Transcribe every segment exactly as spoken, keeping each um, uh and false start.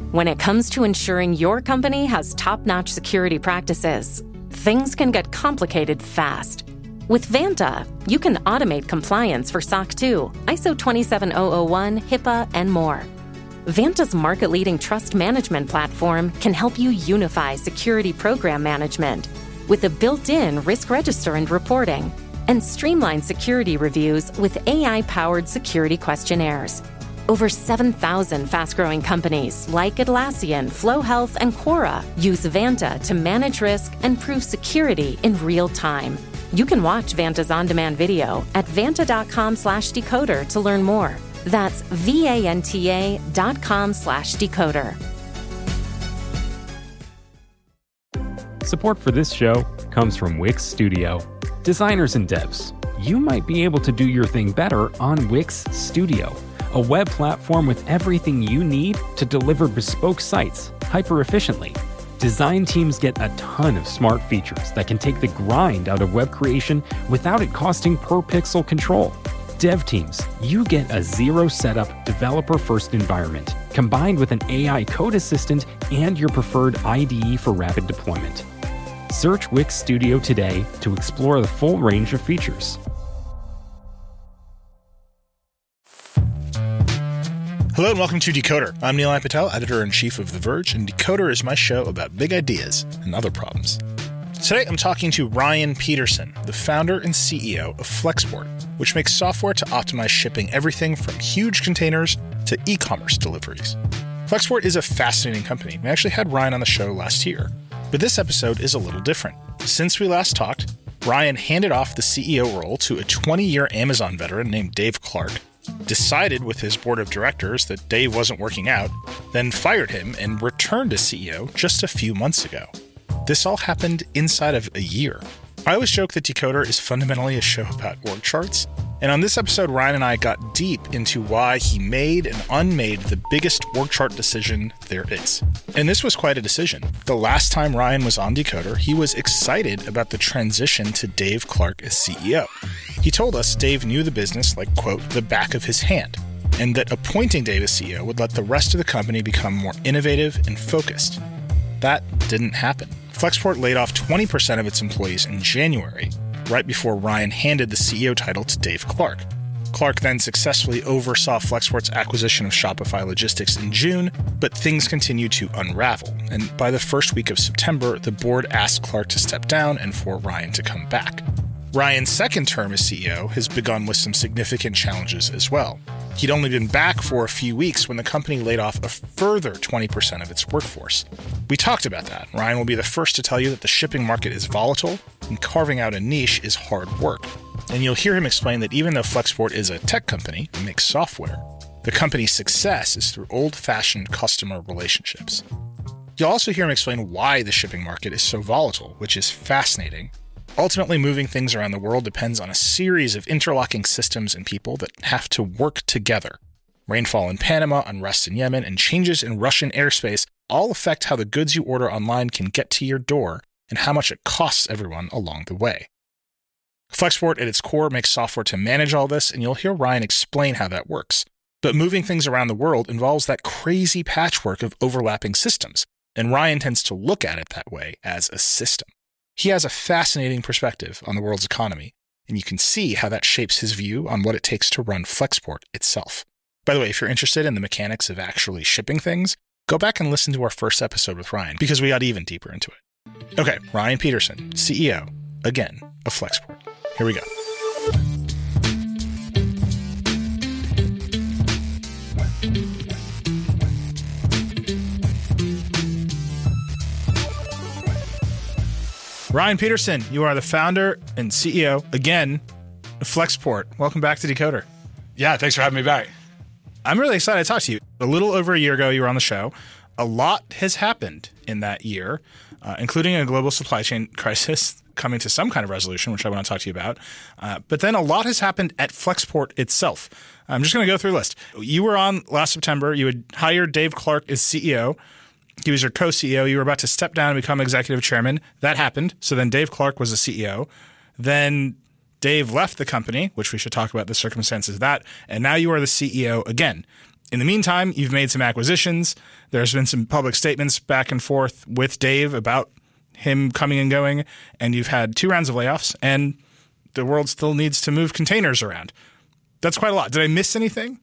When it comes to ensuring your company has top-notch security practices, things can get complicated fast. With Vanta, you can automate compliance for S O C two, I S O twenty-seven thousand one, HIPAA, and more. Vanta's market-leading trust management platform can help you unify security program management with a built-in risk register and reporting, and streamline security reviews with A I-powered security questionnaires. Over seven thousand fast-growing companies like Atlassian, Flow Health, and Quora use Vanta to manage risk and prove security in real time. You can watch Vanta's on-demand video at vanta.com slash decoder to learn more. That's V-A-N-T-A dot com slash decoder. Support for this show comes from Wix Studio. Designers and devs, you might be able to do your thing better on Wix Studio, a web platform with everything you need to deliver bespoke sites hyper-efficiently. Design teams get a ton of smart features that can take the grind out of web creation without it costing per pixel control. Dev teams, you get a zero-setup, developer-first environment, combined with an A I code assistant and your preferred I D E for rapid deployment. Search Wix Studio today to explore the full range of features. Hello and welcome to Decoder. I'm Nilay Patel, editor-in-chief of The Verge, and Decoder is my show about big ideas and other problems. Today I'm talking to Ryan Peterson, the founder and C E O of Flexport, which makes software to optimize shipping everything from huge containers to e-commerce deliveries. Flexport is a fascinating company. We actually had Ryan on the show last year, but this episode is a little different. Since we last talked, Ryan handed off the C E O role to a twenty-year Amazon veteran named Dave Clark, decided with his board of directors that Dave wasn't working out, then fired him and returned as C E O just a few months ago. This all happened inside of a year. I always joke that Decoder is fundamentally a show about org charts, and on this episode, Ryan and I got deep into why he made and unmade the biggest org chart decision there is. And this was quite a decision. The last time Ryan was on Decoder, he was excited about the transition to Dave Clark as C E O. He told us Dave knew the business like, quote, the back of his hand, and that appointing Dave as C E O would let the rest of the company become more innovative and focused. That didn't happen. Flexport laid off twenty percent of its employees in January, right before Ryan handed the C E O title to Dave Clark. Clark then successfully oversaw Flexport's acquisition of Shopify Logistics in June, but things continued to unravel, and by the first week of September, the board asked Clark to step down and for Ryan to come back. Ryan's second term as C E O has begun with some significant challenges as well. He'd only been back for a few weeks when the company laid off a further twenty percent of its workforce. We talked about that. Ryan will be the first to tell you that the shipping market is volatile and carving out a niche is hard work. And you'll hear him explain that even though Flexport is a tech company and makes software, the company's success is through old-fashioned customer relationships. You'll also hear him explain why the shipping market is so volatile, which is fascinating. Ultimately, moving things around the world depends on a series of interlocking systems and people that have to work together. Rainfall in Panama, unrest in Yemen, and changes in Russian airspace all affect how the goods you order online can get to your door and how much it costs everyone along the way. Flexport at its core makes software to manage all this, and you'll hear Ryan explain how that works. But moving things around the world involves that crazy patchwork of overlapping systems, and Ryan tends to look at it that way as a system. He has a fascinating perspective on the world's economy, and you can see how that shapes his view on what it takes to run Flexport itself. By the way, if you're interested in the mechanics of actually shipping things, go back and listen to our first episode with Ryan, because we got even deeper into it. Okay, Ryan Peterson, C E O, again, of Flexport. Here we go. Ryan Peterson, you are the founder and C E O, again, of Flexport. Welcome back to Decoder. Yeah, thanks for having me back. I'm really excited to talk to you. A little over a year ago, you were on the show. A lot has happened in that year, uh, including a global supply chain crisis coming to some kind of resolution, which I want to talk to you about. Uh, but then a lot has happened at Flexport itself. I'm just going to go through a list. You were on last September. You had hired Dave Clark as C E O. He was your co-C E O. You were about to step down and become executive chairman. That happened. So then Dave Clark was the C E O. Then Dave left the company, which we should talk about the circumstances of that. And now you are the C E O again. In the meantime, you've made some acquisitions. There's been some public statements back and forth with Dave about him coming and going, and you've had two rounds of layoffs, and the world still needs to move containers around. That's quite a lot. Did I miss anything?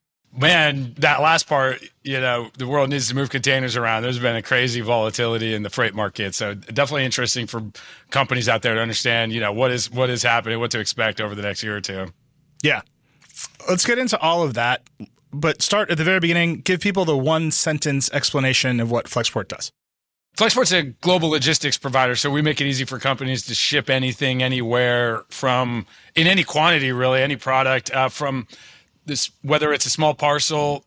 Man, that last part, you know, the world needs to move containers around. There's been a crazy volatility in the freight market. So definitely interesting for companies out there to understand, you know, what is what is happening, what to expect over the next year or two. Yeah. Let's get into all of that. But start at the very beginning. Give people the one sentence explanation of what Flexport does. Flexport's a global logistics provider, so we make it easy for companies to ship anything, anywhere, from in any quantity, really, any product, uh, from this, whether it's a small parcel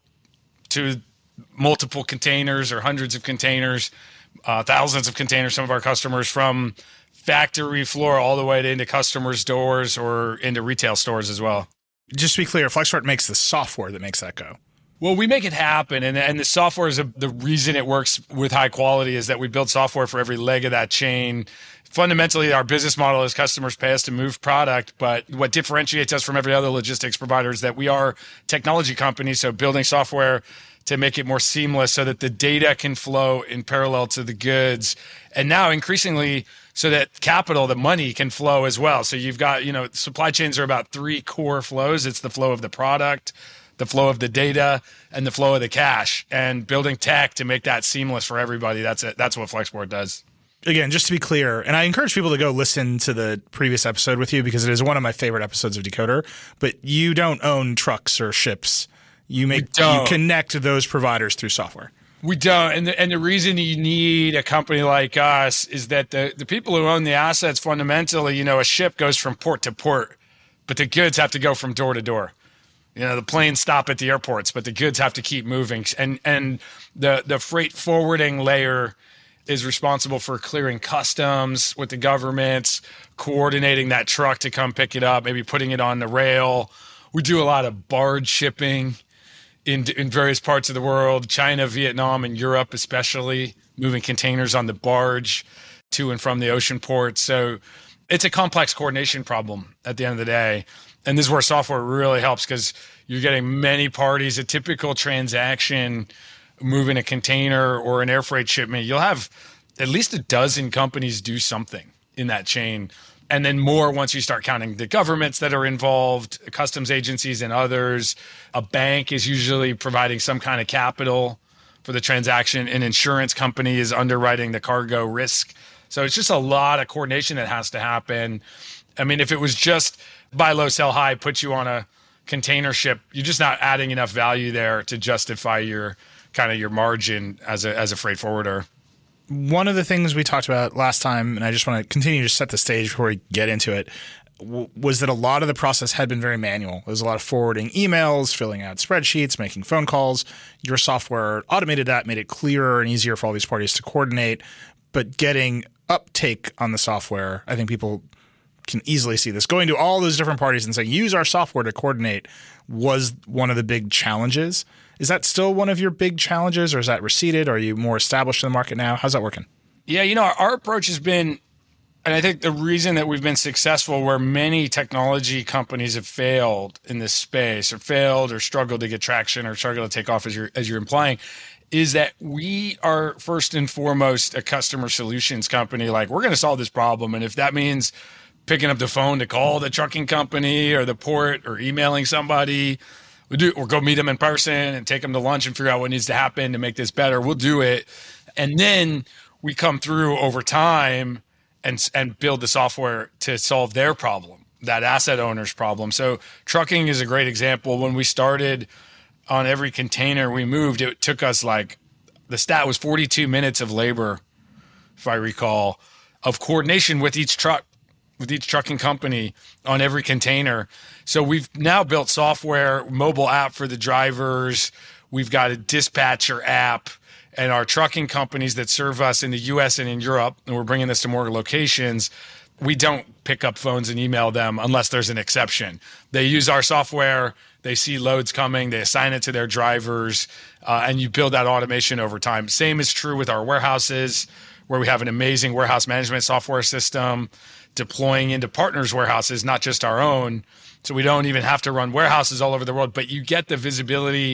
to multiple containers or hundreds of containers, uh, thousands of containers. Some of our customers, from factory floor all the way to into customers' doors or into retail stores as well. Just to be clear, Flexport makes the software that makes that go. Well, we make it happen, and and the software is a, the reason it works with high quality is that we build software for every leg of that chain. Fundamentally, our business model is customers pay us to move product, but what differentiates us from every other logistics provider is that we are technology companies, so building software to make it more seamless so that the data can flow in parallel to the goods, and now increasingly so that capital, the money, can flow as well. So you've got, you know, supply chains are about three core flows. It's the flow of the product, the flow of the data, and the flow of the cash, and building tech to make that seamless for everybody. That's it. That's what Flexport does. Again, just to be clear, and I encourage people to go listen to the previous episode with you because it is one of my favorite episodes of Decoder, but you don't own trucks or ships. You make you connect those providers through software. We don't. And the, and the reason you need a company like us is that the, the people who own the assets, fundamentally, you know, a ship goes from port to port, but the goods have to go from door to door. You know, the planes stop at the airports, but the goods have to keep moving. And and the, the freight forwarding layer is responsible for clearing customs with the governments, coordinating that truck to come pick it up, maybe putting it on the rail. We do a lot of barge shipping in in various parts of the world, China, Vietnam, and Europe especially, moving containers on the barge to and from the ocean ports. So it's a complex coordination problem at the end of the day. And this is where software really helps because you're getting many parties. A typical transaction, moving a container or an air freight shipment, you'll have at least a dozen companies do something in that chain. And then more once you start counting the governments that are involved, customs agencies and others. A bank is usually providing some kind of capital for the transaction. An insurance company is underwriting the cargo risk. So it's just a lot of coordination that has to happen. I mean, if it was just buy low, sell high, put you on a container ship, you're just not adding enough value there to justify your kind of your margin as a as a freight forwarder. One of the things we talked about last time, and I just want to continue to set the stage before we get into it, w- was that a lot of the process had been very manual. There was a lot of forwarding emails, filling out spreadsheets, making phone calls. Your software automated that, made it clearer and easier for all these parties to coordinate. But getting uptake on the software, I think people can easily see this. Going to all those different parties and saying, use our software to coordinate was one of the big challenges. Is that still one of your big challenges, or is that receded? Are you more established in the market now? How's that working? Yeah, you know, our, our approach has been, and I think the reason that we've been successful where many technology companies have failed in this space or failed or struggled to get traction or struggled to take off, as you're, as you're implying, is that we are first and foremost a customer solutions company. Like, we're going to solve this problem. And if that means picking up the phone to call the trucking company or the port or emailing somebody, we do, or go meet them in person and take them to lunch and figure out what needs to happen to make this better, we'll do it. And then we come through over time and and build the software to solve their problem, that asset owner's problem. So trucking is a great example. When we started, on every container we moved, it took us like, the stat was forty-two minutes of labor, if I recall, of coordination with each truck, with each trucking company on every container. So we've now built software, mobile app for the drivers. We've got a dispatcher app, and our trucking companies that serve us in the U S and in Europe, and we're bringing this to more locations, we don't pick up phones and email them unless there's an exception. They use our software, they see loads coming, they assign it to their drivers, uh, and you build that automation over time. Same is true with our warehouses, where we have an amazing warehouse management software system deploying into partners' warehouses, not just our own. So we don't even have to run warehouses all over the world, but you get the visibility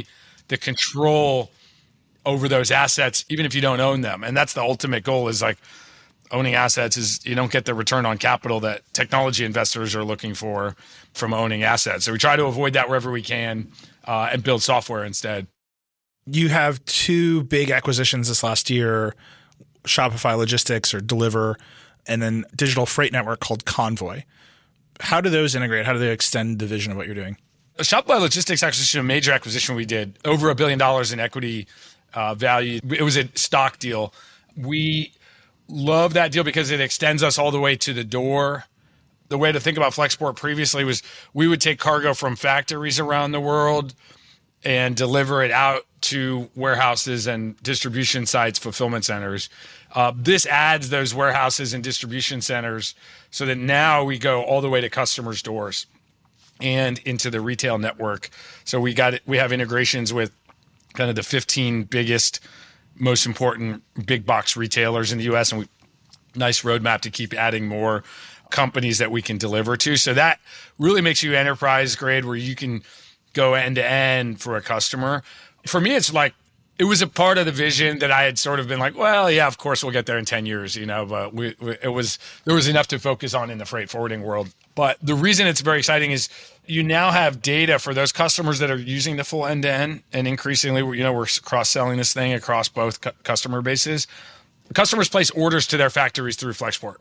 the control over those assets, even if you don't own them. And that's the ultimate goal, is like owning assets is you don't get the return on capital that technology investors are looking for from owning assets. So we try to avoid that wherever we can uh, and build software instead. You have two big acquisitions this last year, Shopify Logistics or Deliver, and then digital freight network called Convoy. How do those integrate? How do they extend the vision of what you're doing? Shopify Logistics acquisition, a major acquisition we did, over a billion dollars in equity uh, value. It was a stock deal. We love that deal because it extends us all the way to the door. The way to think about Flexport previously was we would take cargo from factories around the world and deliver it out to warehouses and distribution sites, fulfillment centers. Uh, this adds those warehouses and distribution centers so that now we go all the way to customers' doors and into the retail network. So we got it, we have integrations with kind of the fifteen biggest, most important big box retailers in the U S, and we nice roadmap to keep adding more companies that we can deliver to. So that really makes you enterprise grade, where you can go end to end for a customer. For me, it's like, it was a part of the vision that I had sort of been like, well, yeah, of course we'll get there in ten years, you know, but we, we, it was, there was enough to focus on in the freight forwarding world. But the reason it's very exciting is you now have data for those customers that are using the full end to end, and increasingly, you know, we're cross-selling this thing across both cu- customer bases. Customers place orders to their factories through Flexport.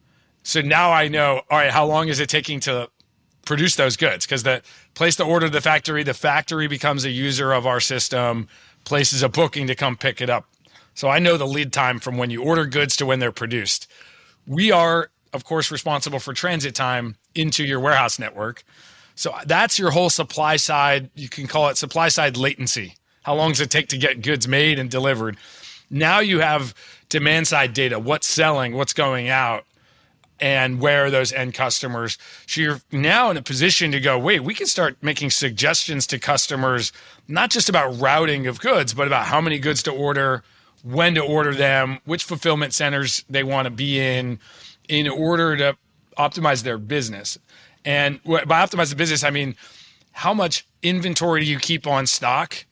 So now I know, all right, how long is it taking to produce those goods? Because the place the order to the factory, the factory becomes a user of our system, places a booking to come pick it up. So I know the lead time from when you order goods to when they're produced. We are, of course, responsible for transit time into your warehouse network. So that's your whole supply side. You can call it supply side latency. How long does it take to get goods made and delivered? Now you have demand side data, what's selling, what's going out, and where are those end customers. So you're now in a position to go, wait, we can start making suggestions to customers, not just about routing of goods, but about how many goods to order, when to order them, which fulfillment centers they want to be in, in order to optimize their business. And by optimize the business, I mean, how much inventory do you keep on stock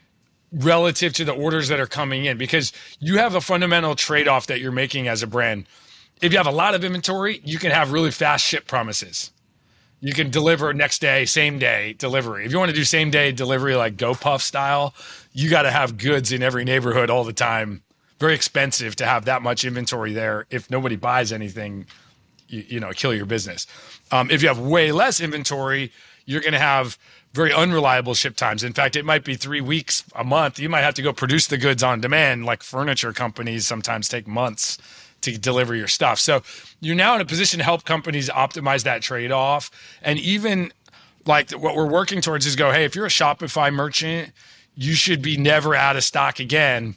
relative to the orders that are coming in? Because you have a fundamental trade-off that you're making as a brand. If you have a lot of inventory, you can have really fast ship promises. You can deliver next day, same day delivery. If you want to do same day delivery like GoPuff style, you got to have goods in every neighborhood all the time. Very expensive to have that much inventory there. If nobody buys anything, you, you know, kill your business. Um, if you have way less inventory, you're going to have very unreliable ship times. In fact, it might be three weeks, a month. You might have to go produce the goods on demand, like furniture companies sometimes take months to deliver your stuff. So you're now in a position to help companies optimize that trade-off. And even like what we're working towards is go, hey, if you're a Shopify merchant, you should be never out of stock again.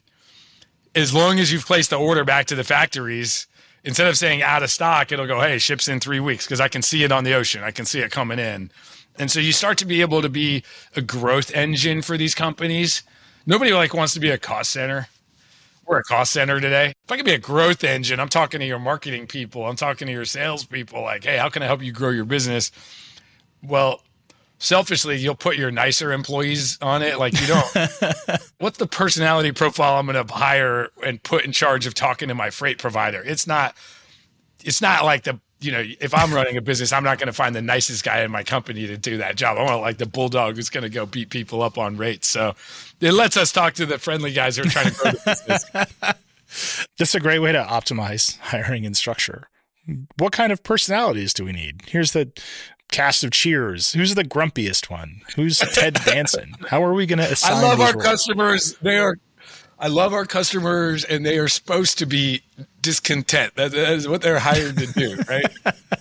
As long as you've placed the order back to the factories, instead of saying out of stock, it'll go, hey, ships in three weeks because I can see it on the ocean. I can see it coming in. And so you start to be able to be a growth engine for these companies. Nobody like wants to be a cost center. We're a cost center today. If I could be a growth engine, I'm talking to your marketing people. I'm talking to your sales people like, hey, how can I help you grow your business? Well, selfishly, you'll put your nicer employees on it. Like you don't, what's the personality profile I'm going to hire and put in charge of talking to my freight provider? It's not, it's not like the, you know, if I'm running a business, I'm not going to find the nicest guy in my company to do that job. I want like the bulldog who's going to go beat people up on rates. So it lets us talk to the friendly guys who are trying to grow the business. That's a great way to optimize hiring and structure. What kind of personalities do we need? Here's the cast of Cheers. Who's the grumpiest one? Who's Ted Danson? How are we going to assign I love our roles? customers. They are, I love our customers, and they are supposed to be discontent. That, that is what they're hired to do, right?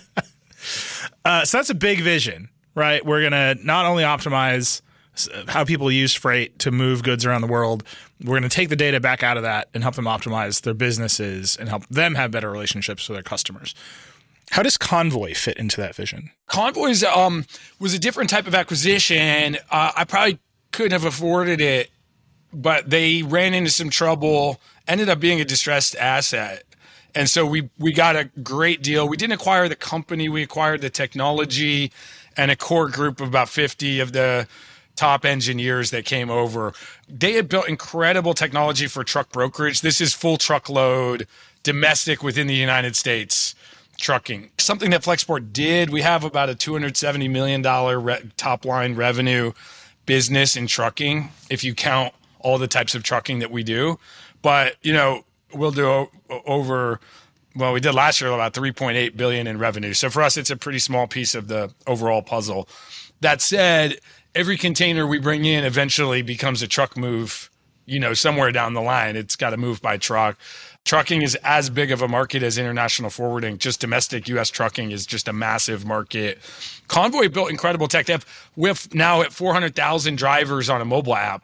uh, so that's a big vision, right? We're going to not only optimize how people use freight to move goods around the world, we're going to take the data back out of that and help them optimize their businesses and help them have better relationships with their customers. How does Convoy fit into that vision? Convoy um, was a different type of acquisition. Uh, I probably couldn't have afforded it, but they ran into some trouble, ended up being a distressed asset. And so we we got a great deal. We didn't acquire the company. We acquired the technology and a core group of about fifty of the top engineers that came over. They had built incredible technology for truck brokerage. This is full truckload, domestic within the United States trucking. Something that Flexport did, we have about a two hundred seventy million dollars re- top line revenue business in trucking, if you count all the types of trucking that we do. But, you know, we'll do o- over, well, we did last year about three point eight billion dollars in revenue. So for us, it's a pretty small piece of the overall puzzle. That said, every container we bring in eventually becomes a truck move, you know, somewhere down the line. It's got to move by truck. Trucking is as big of a market as international forwarding. Just domestic U S trucking is just a massive market. Convoy built incredible tech. They have, we have now at four hundred thousand drivers on a mobile app,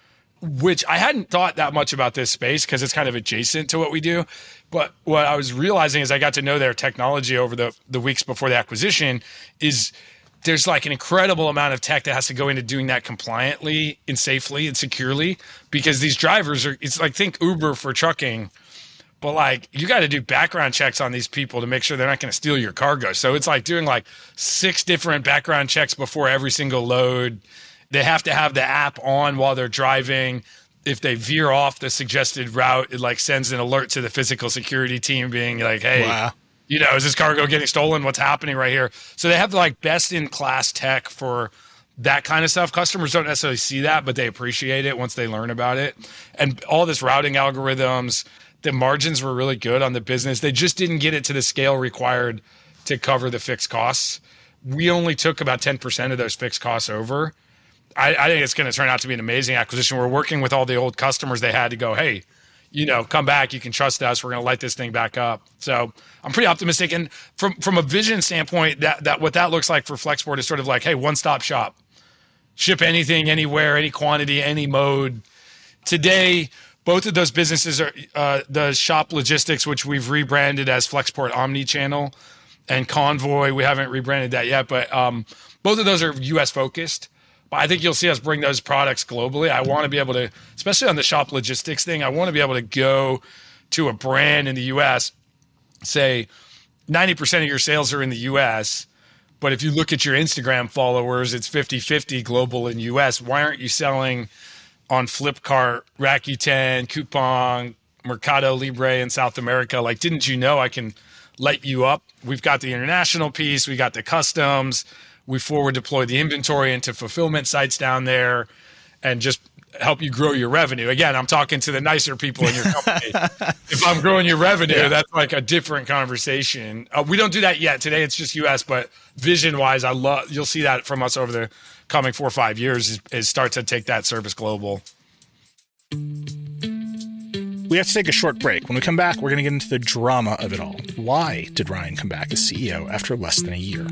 which I hadn't thought that much about this space because it's kind of adjacent to what we do. But what I was realizing as I got to know their technology over the, the weeks before the acquisition is there's like an incredible amount of tech that has to go into doing that compliantly and safely and securely, because these drivers are, it's like, think Uber for trucking, but like you got to do background checks on these people to make sure they're not going to steal your cargo. So it's like doing like six different background checks before every single load. They have to have the app on while they're driving. If they veer off the suggested route, it like sends an alert to the physical security team being like, hey, wow. You know, is this cargo getting stolen? What's happening right here? So they have like best in class tech for that kind of stuff. Customers don't necessarily see that, but they appreciate it once they learn about it. And all this routing algorithms, the margins were really good on the business. They just didn't get it to the scale required to cover the fixed costs. We only took about ten percent of those fixed costs over. I, I think it's going to turn out to be an amazing acquisition. We're working with all the old customers they had to go, hey, you know, come back. You can trust us. We're going to light this thing back up. So I'm pretty optimistic. And from from a vision standpoint, that that what that looks like for Flexport is sort of like, hey, one-stop shop. Ship anything, anywhere, any quantity, any mode. Today, both of those businesses are uh, the Shop Logistics, which we've rebranded as Flexport Omnichannel, and Convoy. We haven't rebranded that yet, but um, both of those are U S focused. But I think you'll see us bring those products globally. I want to be able to, especially on the Shop Logistics thing, I want to be able to go to a brand in the U S, say ninety percent of your sales are in the U S, but if you look at your Instagram followers, it's fifty-fifty global and U S. Why aren't you selling on Flipkart, Rakuten, Coupang, Mercado Libre in South America? Like, didn't you know I can light you up? We've got the international piece. We got the customs. We forward deploy the inventory into fulfillment sites down there and just help you grow your revenue. Again, I'm talking to the nicer people in your company. If I'm growing your revenue, yeah. That's like a different conversation. Uh, we don't do that yet. Today it's just U S, but vision-wise, I love. You'll see that from us over the coming four or five years is, is start to take that service global. We have to take a short break. When we come back, we're going to get into the drama of it all. Why did Ryan come back as C E O after less than a year?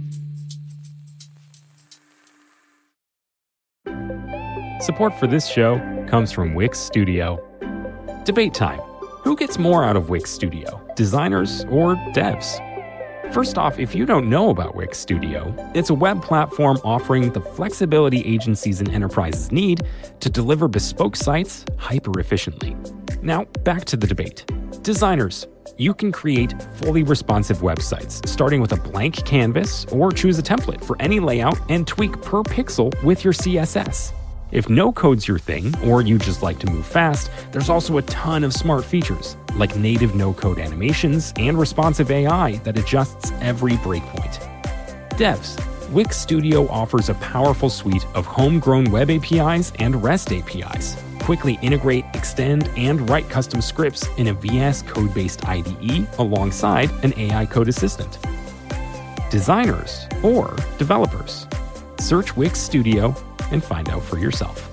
Support for this show comes from Wix Studio. Debate time. Who gets more out of Wix Studio, designers or devs? First off, if you don't know about Wix Studio, it's a web platform offering the flexibility agencies and enterprises need to deliver bespoke sites hyper-efficiently. Now, back to the debate. Designers, you can create fully responsive websites, starting with a blank canvas, or choose a template for any layout and tweak per pixel with your C S S. If no code's your thing, or you just like to move fast, there's also a ton of smart features, like native no-code animations and responsive A I that adjusts every breakpoint. Devs, Wix Studio offers a powerful suite of homegrown web A P Is and REST A P Is. Quickly integrate, extend, and write custom scripts in a V S Code-based I D E alongside an A I code assistant. Designers or developers, search Wix Studio and find out for yourself.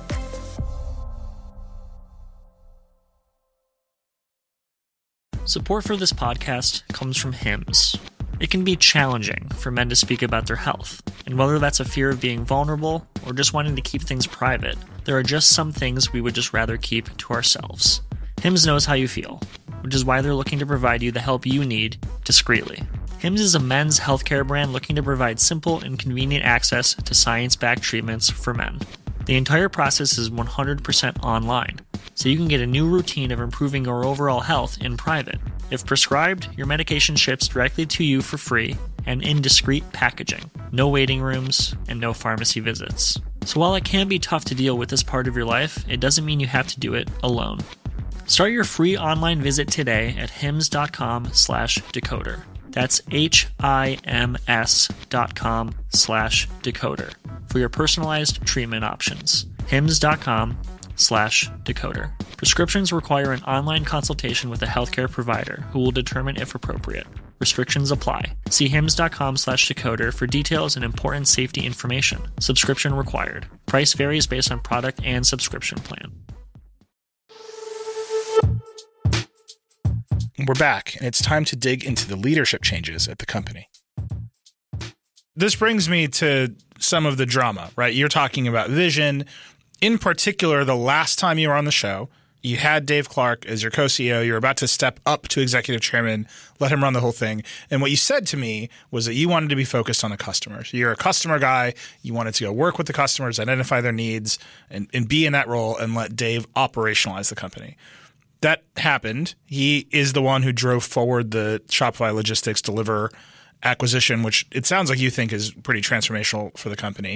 Support for this podcast comes from Hims. It can be challenging for men to speak about their health, and whether that's a fear of being vulnerable or just wanting to keep things private, there are just some things we would just rather keep to ourselves. Hims knows how you feel, which is why they're looking to provide you the help you need discreetly. Hims is a men's healthcare brand looking to provide simple and convenient access to science-backed treatments for men. The entire process is one hundred percent online, so you can get a new routine of improving your overall health in private. If prescribed, your medication ships directly to you for free and in discreet packaging. No waiting rooms and no pharmacy visits. So while it can be tough to deal with this part of your life, it doesn't mean you have to do it alone. Start your free online visit today at hims.com slash decoder. That's H-I-M-S dot com slash decoder for your personalized treatment options. hims.com slash decoder. Prescriptions require an online consultation with a healthcare provider who will determine if appropriate. Restrictions apply. See hims.com slash decoder for details and important safety information. Subscription required. Price varies based on product and subscription plan. We're back, and it's time to dig into the leadership changes at the company. This brings me to some of the drama, right? You're talking about vision. In particular, the last time you were on the show, you had Dave Clark as your co-C E O. You're about to step up to executive chairman, let him run the whole thing. And what you said to me was that you wanted to be focused on the customers. You're a customer guy. You wanted to go work with the customers, identify their needs, and, and be in that role and let Dave operationalize the company. That happened. He is the one who drove forward the Shopify Logistics Deliver acquisition, which it sounds like you think is pretty transformational for the company.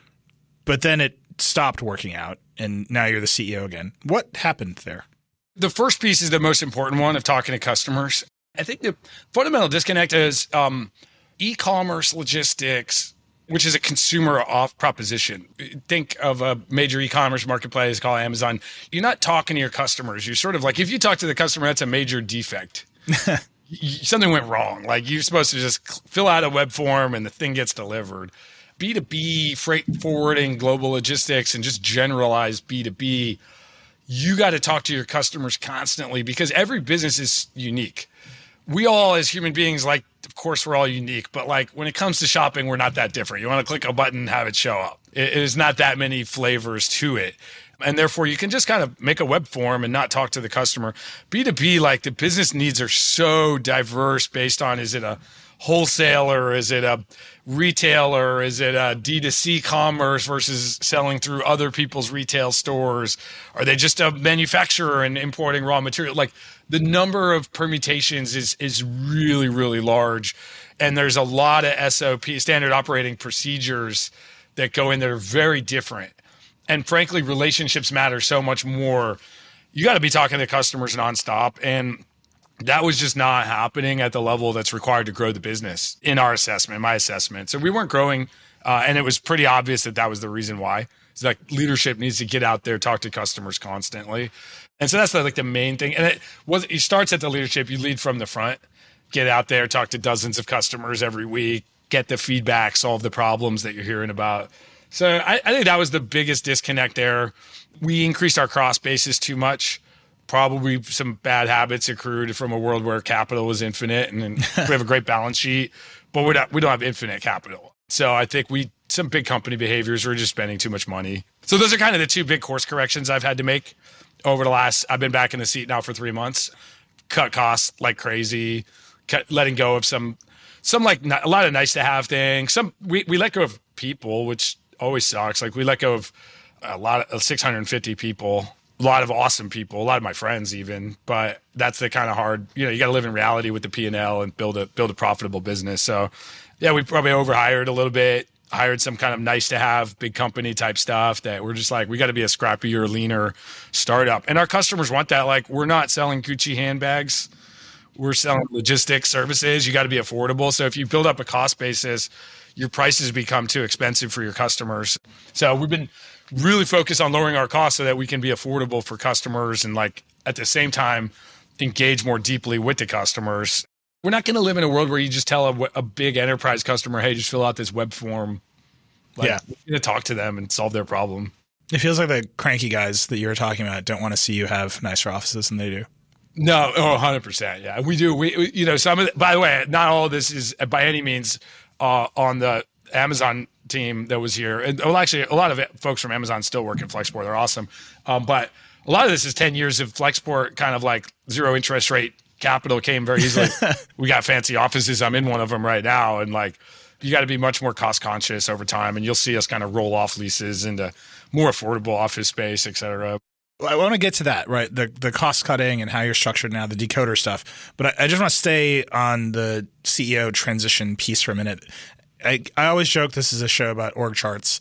But then it stopped working out, and now you're the C E O again. What happened there? The first piece is the most important one of talking to customers. I think the fundamental disconnect is um, e-commerce logistics, which is a consumer off proposition. Think of a major e-commerce marketplace called Amazon. You're not talking to your customers. You're sort of like, if you talk to the customer, that's a major defect. Something went wrong. Like you're supposed to just fill out a web form and the thing gets delivered. B two B, freight forwarding, global logistics, and just generalized B two B, you got to talk to your customers constantly because every business is unique. We all, as human beings, like, of course, we're all unique, but like when it comes to shopping, we're not that different. You want to click a button, have it show up. It, there's not that many flavors to it. And therefore, you can just kind of make a web form and not talk to the customer. B two B, like the business needs are so diverse based on, is it a wholesaler? Is it a retailer? Is it a D two C commerce versus selling through other people's retail stores? Are they just a manufacturer and importing raw material? Like the number of permutations is is really, really large. And there's a lot of S O P, standard operating procedures, that go in that are very different. And frankly, relationships matter so much more. You got to be talking to customers nonstop. And that was just not happening at the level that's required to grow the business in our assessment, my assessment. So we weren't growing, uh, and it was pretty obvious that that was the reason why. It's like leadership needs to get out there, talk to customers constantly. And so that's the, like the main thing. And it was it starts at the leadership. You lead from the front, get out there, talk to dozens of customers every week, get the feedback, solve the problems that you're hearing about. So I, I think that was the biggest disconnect there. We increased our cost basis too much. Probably some bad habits accrued from a world where capital was infinite, and, and we have a great balance sheet, but we don't, we don't have infinite capital. So I think we some big company behaviors were just spending too much money. So those are kind of the two big course corrections I've had to make over the last. I've been back in the seat now for three months. Cut costs like crazy, cut, letting go of some some like a lot of nice to have things. Some we we let go of people, which always sucks. Like we let go of a lot of six hundred fifty people. A lot of awesome people, a lot of my friends even, but that's the kind of hard, you know, you got to live in reality with the P and L and build a build a profitable business. So yeah, we probably overhired a little bit, hired some kind of nice to have big company type stuff that we're just like, we got to be a scrappier, leaner startup. And our customers want that. Like we're not selling Gucci handbags. We're selling logistics services. You got to be affordable. So if you build up a cost basis, your prices become too expensive for your customers. So we've been really focus on lowering our costs so that we can be affordable for customers and like at the same time engage more deeply with the customers. We're not going to live in a world where you just tell a, a big enterprise customer, hey, just fill out this web form. Like, yeah. We're going to talk to them and solve their problem. It feels like the cranky guys that you were talking about don't want to see you have nicer offices than they do. No, oh, one hundred percent. Yeah, we do. We, we you know, some of the, by the way, not all of this is by any means uh, on the Amazon team that was here. And well, actually, a lot of it, folks from Amazon still work in Flexport. They're awesome. Um, but a lot of this is ten years of Flexport, kind of like zero interest rate capital came very easily. We got fancy offices. I'm in one of them right now. And like, you got to be much more cost conscious over time. And you'll see us kind of roll off leases into more affordable office space, et cetera. I want to get to that, right? The the cost cutting and how you're structured now, the decoder stuff. But I, I just want to stay on the C E O transition piece for a minute. I, I always joke this is a show about org charts.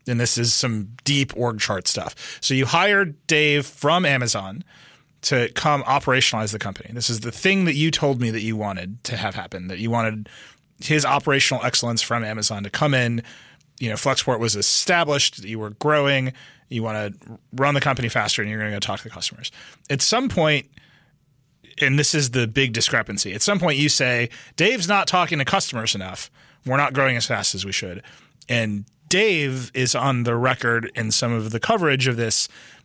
and this is some deep org chart stuff. So you hired Dave from Amazon to come operationalize the company. This is the thing that you told me that you wanted to have happen, that you wanted his operational excellence from Amazon to come in. You know, Flexport was established, you were growing, you want to run the company faster, and you're going to go talk to the customers. At some point, and this is the big discrepancy, at some point you say, Dave's not talking to customers enough. We're not growing as fast as we should. And Dave is on the record in some of the coverage of this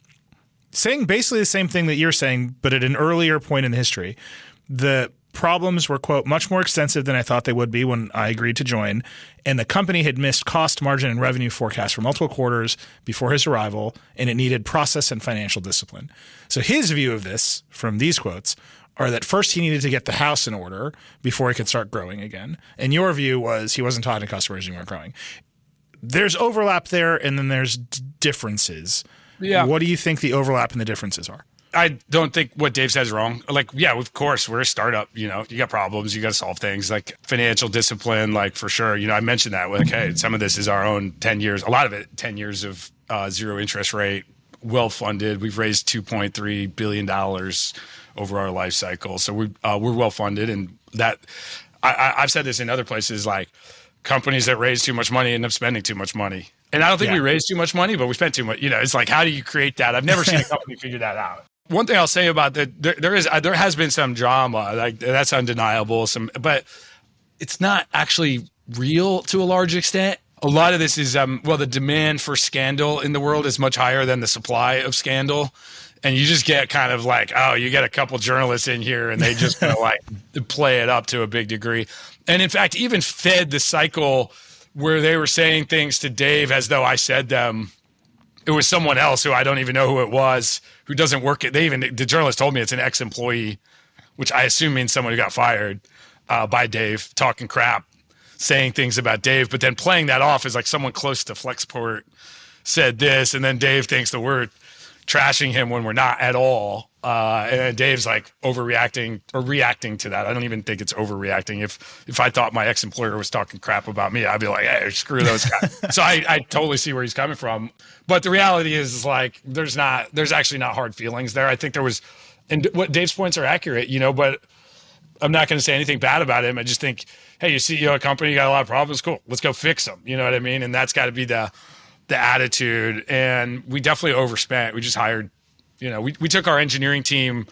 saying basically the same thing that you're saying, but at an earlier point in the history. The problems were, quote, much more extensive than I thought they would be when I agreed to join, and the company had missed cost, margin, and revenue forecasts for multiple quarters before his arrival, and it needed process and financial discipline. So his view of this, from these quotes, are that first he needed to get the house in order before he could start growing again. And your view was he wasn't talking to customers and you weren't growing. There's overlap there, and then there's d- differences. Yeah. What do you think the overlap and the differences are? I don't think what Dave says is wrong. Like, yeah, of course, we're a startup. You know, you got problems, you got to solve things, like financial discipline, like for sure. You know, I mentioned that. Like, hey, some of this is our own ten years, a lot of it, ten years of uh, zero interest rate, well funded. We've raised two point three billion dollars over our life cycle. So we, uh, we're well funded. And that, I, I, I've said this in other places, like companies that raise too much money end up spending too much money. And I don't think yeah. we raised too much money, but we spent too much. You know, it's like, how do you create that? I've never seen a company figure that out. One thing I'll say about that, there, there is, there has been some drama, like that's undeniable. Some, but it's not actually real to a large extent. A lot of this is, um, well, the demand for scandal in the world is much higher than the supply of scandal. And you just get kind of like, oh, you get a couple journalists in here and they just kind of like play it up to a big degree. And in fact, even fed the cycle where they were saying things to Dave as though I said them. It was someone else who I don't even know who it was, who doesn't work at, they even, the journalist told me it's an ex-employee, which I assume means someone who got fired uh, by Dave, talking crap, saying things about Dave, but then playing that off as like someone close to Flexport said this, and then Dave thinks that we're trashing him when we're not at all. Uh, and then Dave's like overreacting or reacting to that. I don't even think it's overreacting. If if I thought my ex-employer was talking crap about me, I'd be like, hey, screw those guys. So I, I totally see where he's coming from. But the reality is, is like there's not there's actually not hard feelings there. I think there was, and what Dave's points are accurate, you know, but I'm not going to say anything bad about him. I just think, hey, you C E O of a company, you got a lot of problems, cool, let's go fix them. You know what I mean? And that's got to be the the attitude. And we definitely overspent. We just hired, you know, we, we took our engineering team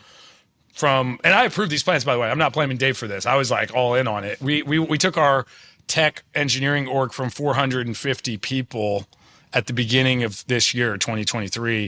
from, and I approved these plans, by the way. I'm not blaming Dave for this. I was like all in on it. We we we took our tech engineering org from four hundred fifty people at the beginning of this year, twenty twenty-three,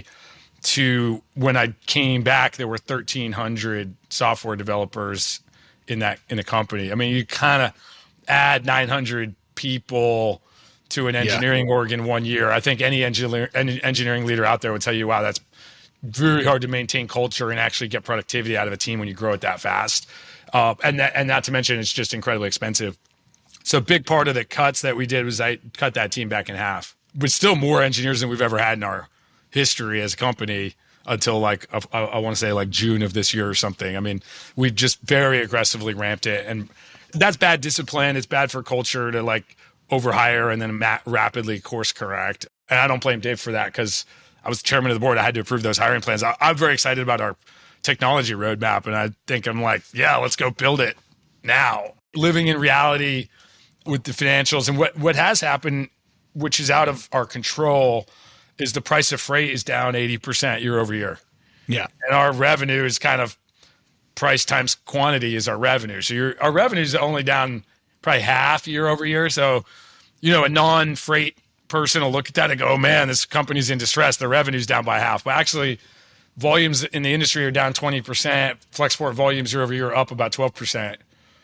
to when I came back, there were thirteen hundred software developers in that in the company. I mean, you kind of add nine hundred people to an engineering yeah. org in one year. I think any engineer, any engineering leader out there would tell you, wow, that's very hard to maintain culture and actually get productivity out of a team when you grow it that fast. Uh, and that, and not to mention, it's just incredibly expensive. So a big part of the cuts that we did was I cut that team back in half. But still more engineers than we've ever had in our history as a company until like, I, I want to say like June of this year or something. I mean, we just very aggressively ramped it. And that's bad discipline. It's bad for culture to like overhire and then ma- rapidly course correct. And I don't blame Dave for that because I was chairman of the board. I had to approve those hiring plans. I, I'm very excited about our technology roadmap. And I think I'm like, yeah, let's go build it now. Living in reality with the financials and what, what has happened, which is out of our control, is the price of freight is down eighty percent year over year. Yeah. And our revenue is kind of price times quantity is our revenue. So your our revenue is only down probably half year over year. So, you know, a non-freight person will look at that and go, oh man, this company's in distress. The revenue's down by half. But actually, volumes in the industry are down twenty percent. Flexport volumes year over year are up about twelve percent.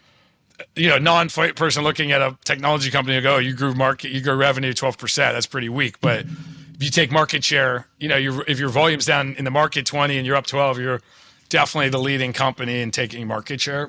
You know, non-freight person looking at a technology company will go, you grew market, you grew revenue twelve percent. That's pretty weak. But if you take market share, you know, you're, if your volume's down in the market twenty and you're up twelve, you're definitely the leading company in taking market share.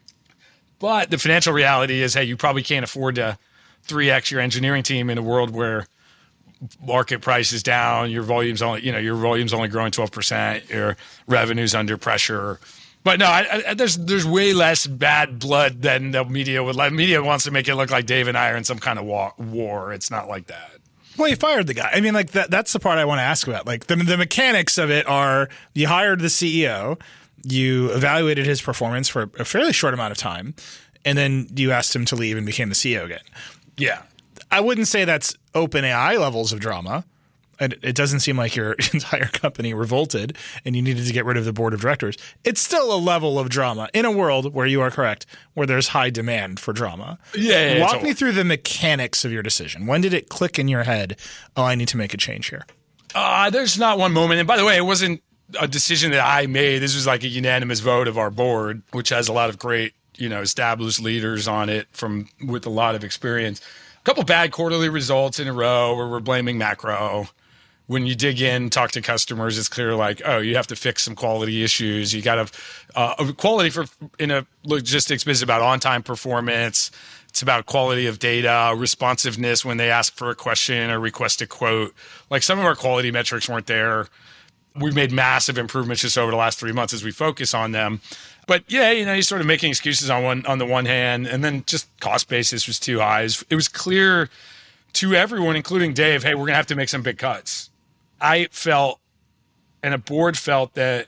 But the financial reality is, hey, you probably can't afford to three X your engineering team in a world where market price is down, your volume's only, you know, your volume's only growing twelve percent, your revenue's under pressure. But no, I, I, there's there's way less bad blood than the media would like. Media wants to make it look like Dave and I are in some kind of war. war. It's not like that. Well, you fired the guy. I mean, like that. That's the part I want to ask about. Like the the mechanics of it are: you hired the C E O, you evaluated his performance for a fairly short amount of time, and then you asked him to leave and became the C E O again. Yeah, I wouldn't say that's OpenAI levels of drama. It, it doesn't seem like your entire company revolted and you needed to get rid of the board of directors. It's still a level of drama in a world where you are correct, where there's high demand for drama. Yeah. yeah Walk totally. me through the mechanics of your decision. When did it click in your head, oh, I need to make a change here? Uh, there's not one moment. And by the way, it wasn't a decision that I made. This was like a unanimous vote of our board, which has a lot of great, you know, established leaders on it from with a lot of experience. A couple bad quarterly results in a row where we're blaming macro. When you dig in, talk to customers, it's clear like, oh, you have to fix some quality issues. You got to uh, quality for in a logistics business about on-time performance. It's about quality of data, responsiveness when they ask for a question or request a quote. Like some of our quality metrics weren't there. We've made massive improvements just over the last three months as we focus on them. But yeah, you know, you're sort of making excuses on one on the one hand, and then just cost basis was too high. It was clear to everyone, including Dave, hey, we're gonna have to make some big cuts. I felt, and a board felt, that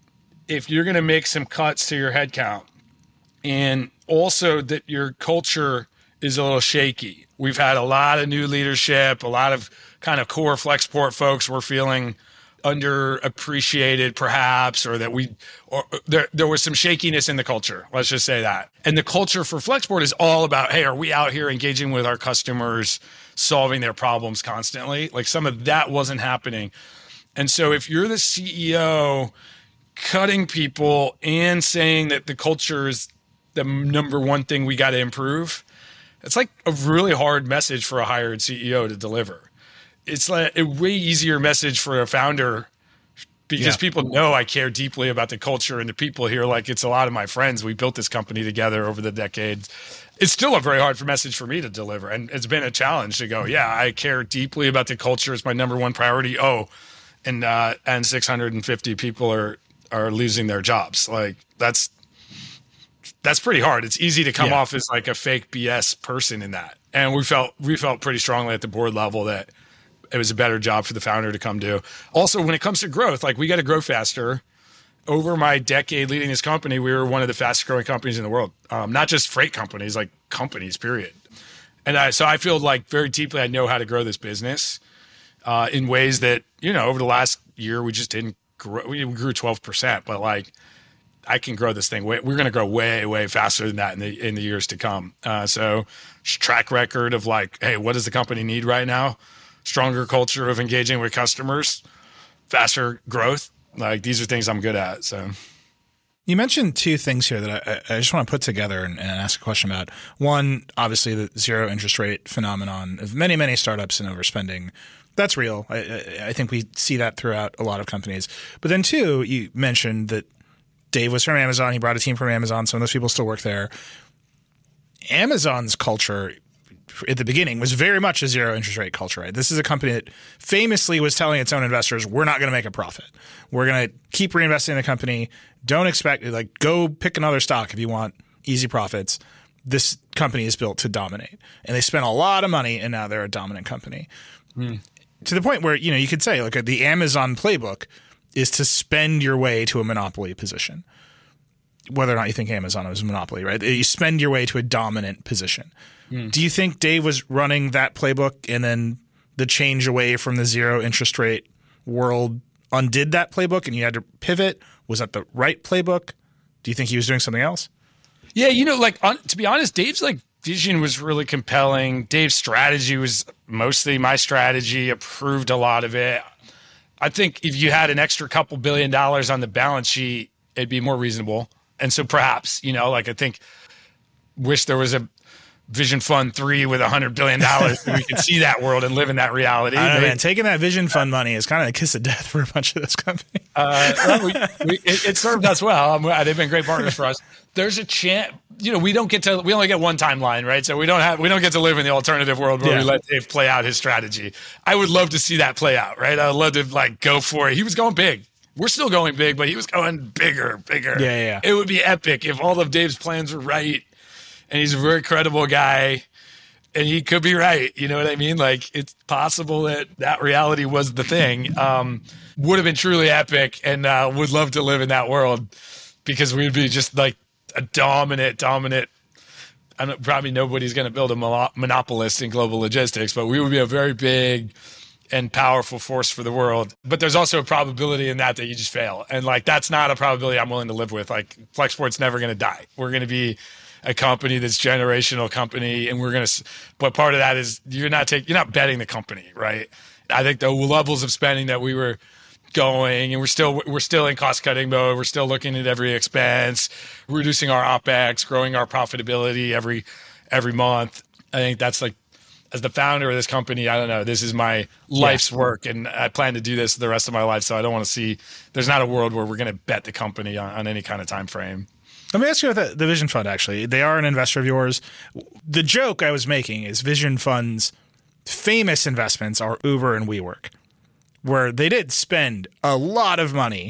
if you're going to make some cuts to your headcount, and also that your culture is a little shaky. We've had a lot of new leadership, a lot of kind of core Flexport folks were feeling underappreciated, perhaps, or that we, or there there was some shakiness in the culture. Let's just say that. And the culture for Flexport is all about, hey, are we out here engaging with our customers, solving their problems constantly? Like some of that wasn't happening. And so if you're the C E O cutting people and saying that the culture is the number one thing we got to improve, it's like a really hard message for a hired C E O to deliver. It's like a way easier message for a founder because yeah. people know I care deeply about the culture and the people here. Like it's a lot of my friends. We built this company together over the decades. It's still a very hard message for me to deliver. And it's been a challenge to go, yeah, I care deeply about the culture. It's my number one priority. Oh, and uh, and six hundred fifty people are are losing their jobs. Like that's that's pretty hard. It's easy to come yeah. off as like a fake B S person in that. And we felt we felt pretty strongly at the board level that it was a better job for the founder to come do. Also, when it comes to growth, like we got to grow faster. Over my decade leading this company, we were one of the fastest growing companies in the world. Um, not just freight companies, like companies, period. And I, so I feel like very deeply I know how to grow this business uh, in ways that, you know, over the last year, we just didn't grow. We grew twelve percent, but like I can grow this thing. Way, we're going to grow way, way faster than that in the in the years to come. Uh, so track record of like, hey, what does the company need right now? Stronger culture of engaging with customers, faster growth. Like these are things I'm good at. So you mentioned two things here that I, I just want to put together and, and ask a question about. One, obviously the zero interest rate phenomenon of many, many startups and overspending. That's real. I, I, I think we see that throughout a lot of companies. But then two, you mentioned that Dave was from Amazon. He brought a team from Amazon. Some of those people still work there. Amazon's culture at the beginning was very much a zero interest rate culture, right? This is a company that famously was telling its own investors, we're not going to make a profit. We're going to keep reinvesting in the company. Don't expect, like, go pick another stock if you want easy profits. This company is built to dominate. And they spent a lot of money and now they're a dominant company. Mm. To the point where, you know, you could say, like, the Amazon playbook is to spend your way to a monopoly position. Whether or not you think Amazon is a monopoly, right? You spend your way to a dominant position. Mm. Do you think Dave was running that playbook and then the change away from the zero interest rate world undid that playbook and you had to pivot? Was that the right playbook? Do you think he was doing something else? Yeah, you know, like on, to be honest, Dave's like vision was really compelling. Dave's strategy was mostly my strategy, approved a lot of it. I think if you had an extra couple billion dollars on the balance sheet, it'd be more reasonable. And so perhaps, you know, like I think wish there was a Vision Fund three with a hundred billion dollars, so we could see that world and live in that reality. I don't know, man. Taking that Vision Fund money is kind of a kiss of death for a bunch of this company. Uh, well, we, we, it, it served us well. Um, they've been great partners for us. There's a chance, you know, we don't get to, we only get one timeline, right? So we don't have, we don't get to live in the alternative world where yeah. we let Dave play out his strategy. I would love to see that play out, right? I would love to like go for it. He was going big. We're still going big, but he was going bigger, bigger. Yeah, yeah, yeah. It would be epic if all of Dave's plans were right. And he's a very credible guy. and he could be right. You know what I mean? Like, it's possible that that reality was the thing. Um, would have been truly epic, and uh, would love to live in that world, because we'd be just like a dominant, dominant. I don't, probably nobody's going to build a mo- monopolist in global logistics, but we would be a very big and powerful force for the world. But there's also a probability in that that you just fail. And like, that's not a probability I'm willing to live with. Like, Flexport's never going to die. We're going to be a company that's generational company. And we're going to, but part of that is you're not taking, you're not betting the company, right? I think the levels of spending that we were going, and we're still, we're still in cost cutting mode. We're still looking at every expense, reducing our OpEx, growing our profitability every, every month. I think that's like, as the founder of this company, I don't know, this is my life's yeah. work, and I plan to do this the rest of my life. So I don't want to see, there's not a world where we're going to bet the company on, on any kind of time frame. Let me ask you about the, the Vision Fund, actually. They are an investor of yours. The joke I was making is Vision Fund's famous investments are Uber and WeWork, where they did spend a lot of money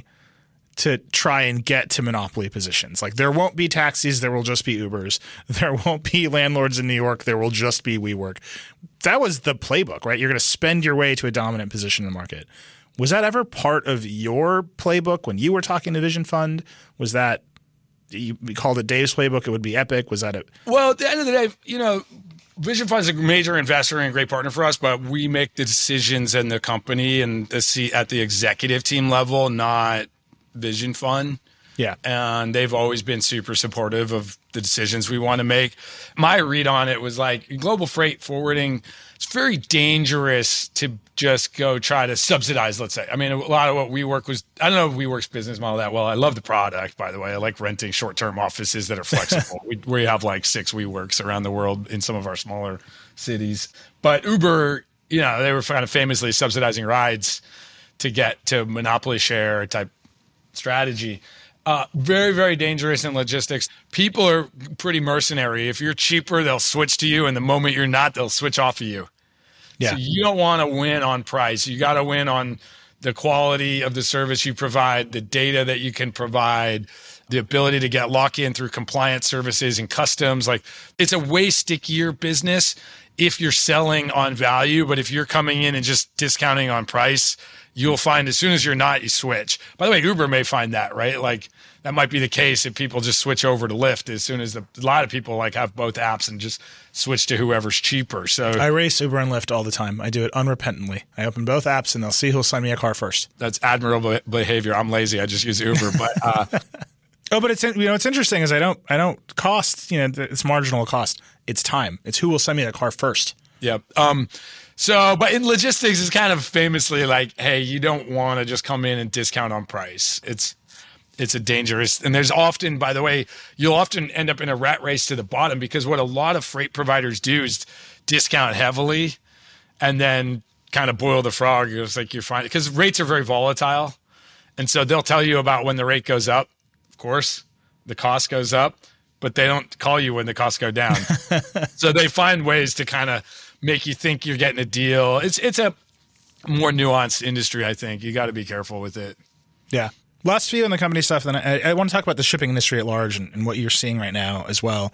to try and get to monopoly positions. Like, there won't be taxis, there will just be Ubers. There won't be landlords in New York, there will just be WeWork. That was the playbook, right? You're going to spend your way to a dominant position in the market. Was that ever part of your playbook when you were talking to Vision Fund? Was that, you called it Dave's playbook, it would be epic? Was that a... Well, at the end of the day, you know, Vision Fund is a major investor and a great partner for us, but we make the decisions in the company and the seat at the executive team level, not Vision Fund. Yeah. And they've always been super supportive of the decisions we want to make. My read on it was like, global freight forwarding, it's very dangerous to just go try to subsidize, let's say. I mean, a lot of what WeWork was, I don't know if WeWork's business model that well. I love the product, by the way. I like renting short-term offices that are flexible. we, we have like six WeWorks around the world in some of our smaller cities. But Uber, you know, they were kind of famously subsidizing rides to get to monopoly share type strategy. Uh, very, very dangerous in logistics. People are pretty mercenary. If you're cheaper, they'll switch to you. And the moment you're not, they'll switch off of you. Yeah. So you don't want to win on price. You got to win on the quality of the service you provide, the data that you can provide, the ability to get lock in through compliance services and customs. Like, it's a way stickier business if you're selling on value. But if you're coming in and just discounting on price, you'll find as soon as you're not, you switch. By the way, Uber may find that, right? Like, that might be the case if people just switch over to Lyft as soon as the, a lot of people like have both apps and just switch to whoever's cheaper. So I race Uber and Lyft all the time. I do it unrepentantly. I open both apps and they'll see who'll send me a car first. That's admirable behavior. I'm lazy. I just use Uber, but uh, oh, but it's, you know, what's interesting is I don't I don't cost, you know, it's marginal cost. It's time. It's who will send me that car first. Yep. Um, So, but in logistics, it's kind of famously like, hey, you don't want to just come in and discount on price. It's it's a dangerous, and there's often, by the way, you'll often end up in a rat race to the bottom, because what a lot of freight providers do is discount heavily and then kind of boil the frog. It's like you're fine, because rates are very volatile. And so they'll tell you about when the rate goes up. Of course, the cost goes up, but they don't call you when the costs go down. So they find ways to kind of make you think you're getting a deal. It's it's a more nuanced industry, I think. You got to be careful with it. Yeah. Last few on the company stuff, then I, I want to talk about the shipping industry at large and, and what you're seeing right now as well.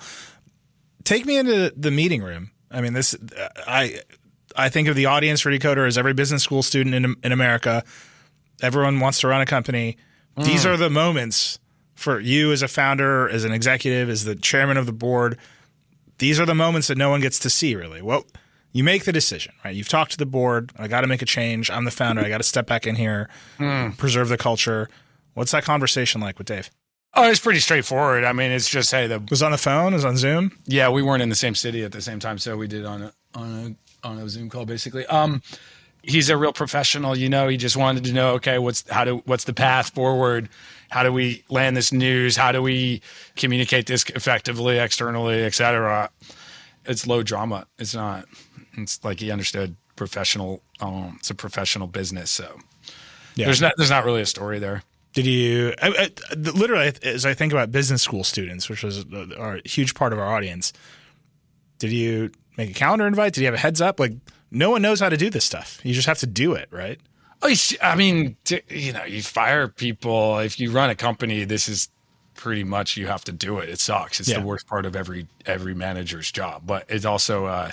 Take me into the meeting room. I mean, this I I think of the audience for Decoder as every business school student in in America. Everyone wants to run a company. Mm. These are the moments for you as a founder, as an executive, as the chairman of the board. These are the moments that no one gets to see, really. Well, you make the decision, right? You've talked to the board. I got to make a change. I'm the founder. I got to step back in here, mm. preserve the culture. What's that conversation like with Dave? Oh, it's pretty straightforward. I mean, it's just, hey, the it was on the phone. It was on Zoom. Yeah, we weren't in the same city at the same time, so we did on a on a on a Zoom call, basically. Um, he's a real professional. You know, he just wanted to know, okay, what's how do what's the path forward? How do we land this news? How do we communicate this effectively, externally, et cetera? It's low drama. It's not. It's like he understood professional. Um, it's a professional business, so yeah. there's not there's not really a story there. Did you I, I, literally, as I think about business school students, which is a, a huge part of our audience, did you make a calendar invite? Did you have a heads up? Like, no one knows how to do this stuff. You just have to do it, right? Oh, I mean, you know, you fire people. If you run a company, this is pretty much you have to do it. It sucks. It's yeah. the worst part of every every manager's job, but it's also uh,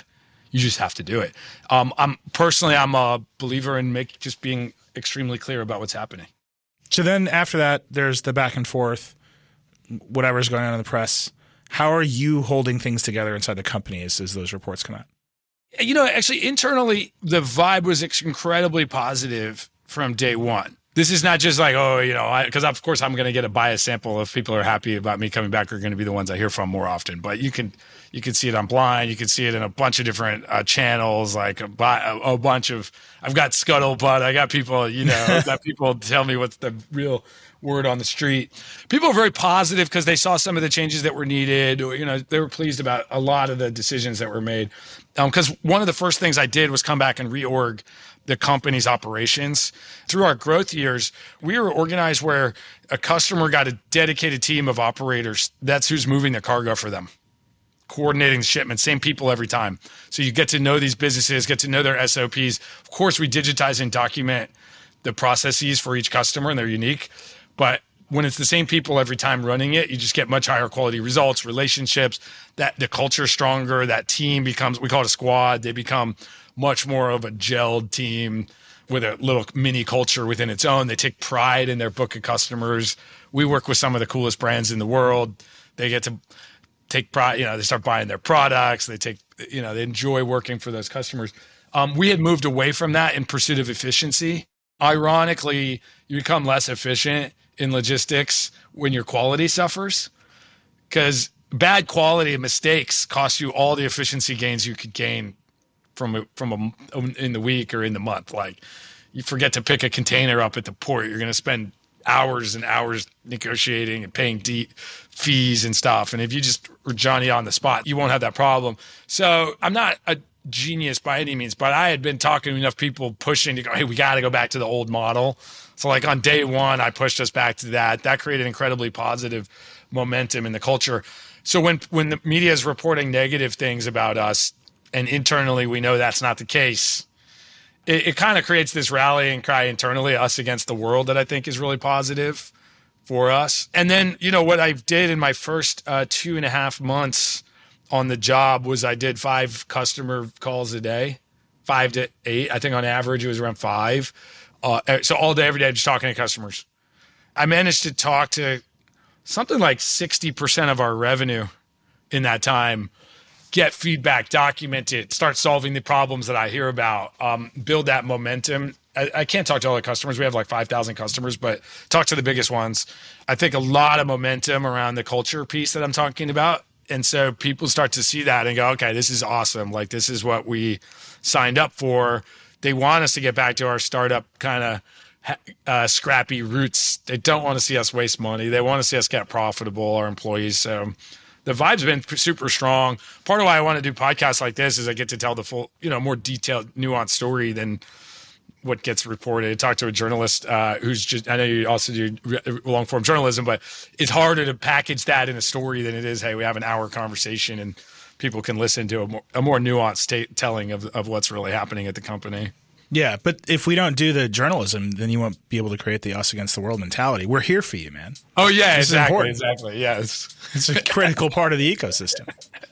You just have to do it. Um, I'm personally, I'm a believer in make just being extremely clear about what's happening. So then after that, there's the back and forth, whatever's going on in the press. How are you holding things together inside the company as, as those reports come out? You know, actually, internally, the vibe was incredibly positive from day one. This is not just like, oh, you know, because of course I'm going to get a bias sample if people are happy about me coming back are going to be the ones I hear from more often. But you can you can see it on Blind. You can see it in a bunch of different uh, channels, like a, a, a bunch of, I've got scuttlebutt. I got people, you know, that people tell me what's the real word on the street. People are very positive because they saw some of the changes that were needed. Or, you know, they were pleased about a lot of the decisions that were made. Because um, one of the first things I did was come back and reorg the company's operations. Through our growth years, we were organized where a customer got a dedicated team of operators. That's who's moving the cargo for them, coordinating the shipment, same people every time. So you get to know these businesses, get to know their S O Ps. Of course, we digitize and document the processes for each customer, and they're unique. But when it's the same people every time running it, you just get much higher quality results, relationships, that the culture is stronger, that team becomes, we call it a squad. They become much more of a gelled team with a little mini culture within its own. They take pride in their book of customers. We work with some of the coolest brands in the world. They get to take pride, you know, they start buying their products. They take, you know, they enjoy working for those customers. Um, we had moved away from that in pursuit of efficiency. Ironically, you become less efficient in logistics when your quality suffers, because bad quality and mistakes cost you all the efficiency gains you could gain from a, from a, in the week or in the month. Like, you forget to pick a container up at the port, you're going to spend hours and hours negotiating and paying deep fees and stuff. And if you just are Johnny on the spot, you won't have that problem. So I'm not a genius by any means, but I had been talking to enough people pushing to go, hey, we got to go back to the old model. So like on day one, I pushed us back to that. That created incredibly positive momentum in the culture. So when, when the media is reporting negative things about us, and internally we know that's not the case, it, it kind of creates this rallying cry internally, us against the world, that I think is really positive for us. And then, you know, what I did in my first uh, two and a half months on the job was I did five customer calls a day, five to eight. I think on average it was around five. Uh, so all day, every day, just talking to customers. I managed to talk to something like sixty percent of our revenue in that time, get feedback, document it, start solving the problems that I hear about, um, build that momentum. I, I can't talk to all the customers. We have like five thousand customers, but talk to the biggest ones. I think a lot of momentum around the culture piece that I'm talking about. And so people start to see that and go, okay, this is awesome. Like, this is what we signed up for. They want us to get back to our startup kind of uh, scrappy roots. They don't want to see us waste money. They want to see us get profitable, our employees. So the vibe's been super strong. Part of why I want to do podcasts like this is I get to tell the full, you know, more detailed, nuanced story than what gets reported. Talk to a journalist uh, who's just, I know you also do long form journalism, but it's harder to package that in a story than it is, hey, we have an hour conversation and people can listen to a more, a more nuanced state telling of, of what's really happening at the company. Yeah, but if we don't do the journalism, then you won't be able to create the us against the world mentality. We're here for you, man. Oh, yeah, this exactly, exactly, yes. It's a critical part of the ecosystem.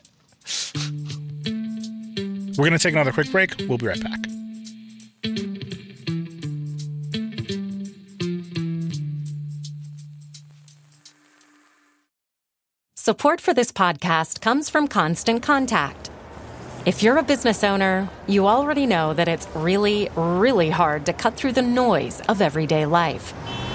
We're going to take another quick break. We'll be right back. Support for this podcast comes from Constant Contact. If you're a business owner, you already know that it's really, really hard to cut through the noise of everyday life.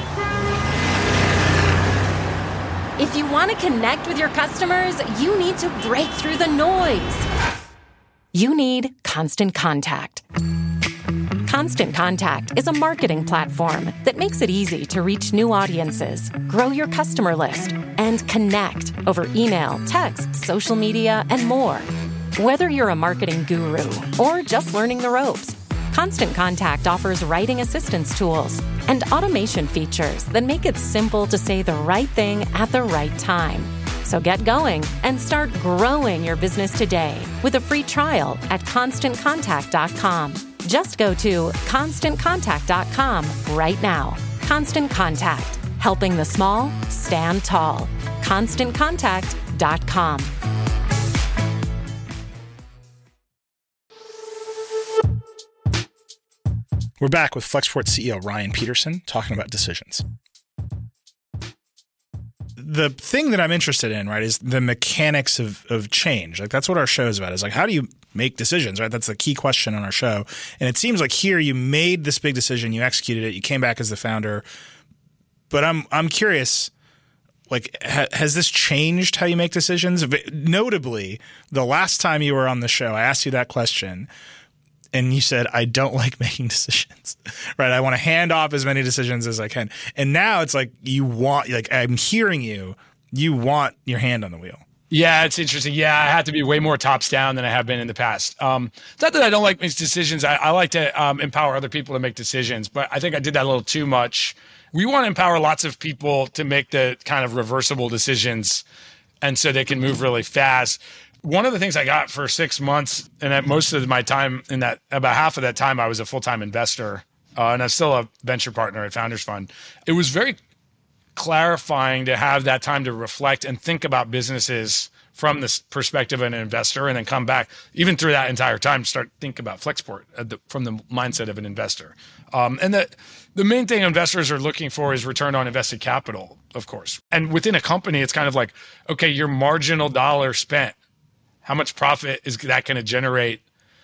If you want to connect with your customers, you need to break through the noise. You need Constant Contact. Constant Contact is a marketing platform that makes it easy to reach new audiences, grow your customer list, and connect over email, text, social media, and more. Whether you're a marketing guru or just learning the ropes, Constant Contact offers writing assistance tools and automation features that make it simple to say the right thing at the right time. So get going and start growing your business today with a free trial at constant contact dot com. Just go to constant contact dot com right now. Constant Contact, helping the small stand tall. constant contact dot com. We're back with Flexport C E O Ryan Peterson talking about decisions. The thing that I'm interested in, right, is the mechanics of, of change. Like that's what our show is about. Is like, how do you make decisions, right? That's the key question on our show. And it seems like here you made this big decision, you executed it, you came back as the founder. But I'm I'm curious, like, ha, has this changed how you make decisions? Notably, the last time you were on the show, I asked you that question. And you said, I don't like making decisions, right? I want to hand off as many decisions as I can. And now it's like you want, like I'm hearing you, you want your hand on the wheel. Yeah, it's interesting. Yeah, I have to be way more tops down than I have been in the past. Um, it's not that I don't like making decisions. I, I like to um, empower other people to make decisions, but I think I did that a little too much. We want to empower lots of people to make the kind of reversible decisions, and so they can move really fast. One of the things I got for six months, and at most of my time in that, about half of that time, I was a full-time investor, uh, and I'm still a venture partner at Founders Fund. It was very clarifying to have that time to reflect and think about businesses from this perspective of an investor, and then come back, even through that entire time, start think about Flexport at the, from the mindset of an investor. Um, and the, the main thing investors are looking for is return on invested capital, of course. And within a company, it's kind of like, okay, your marginal dollar spent, how much profit is that going to generate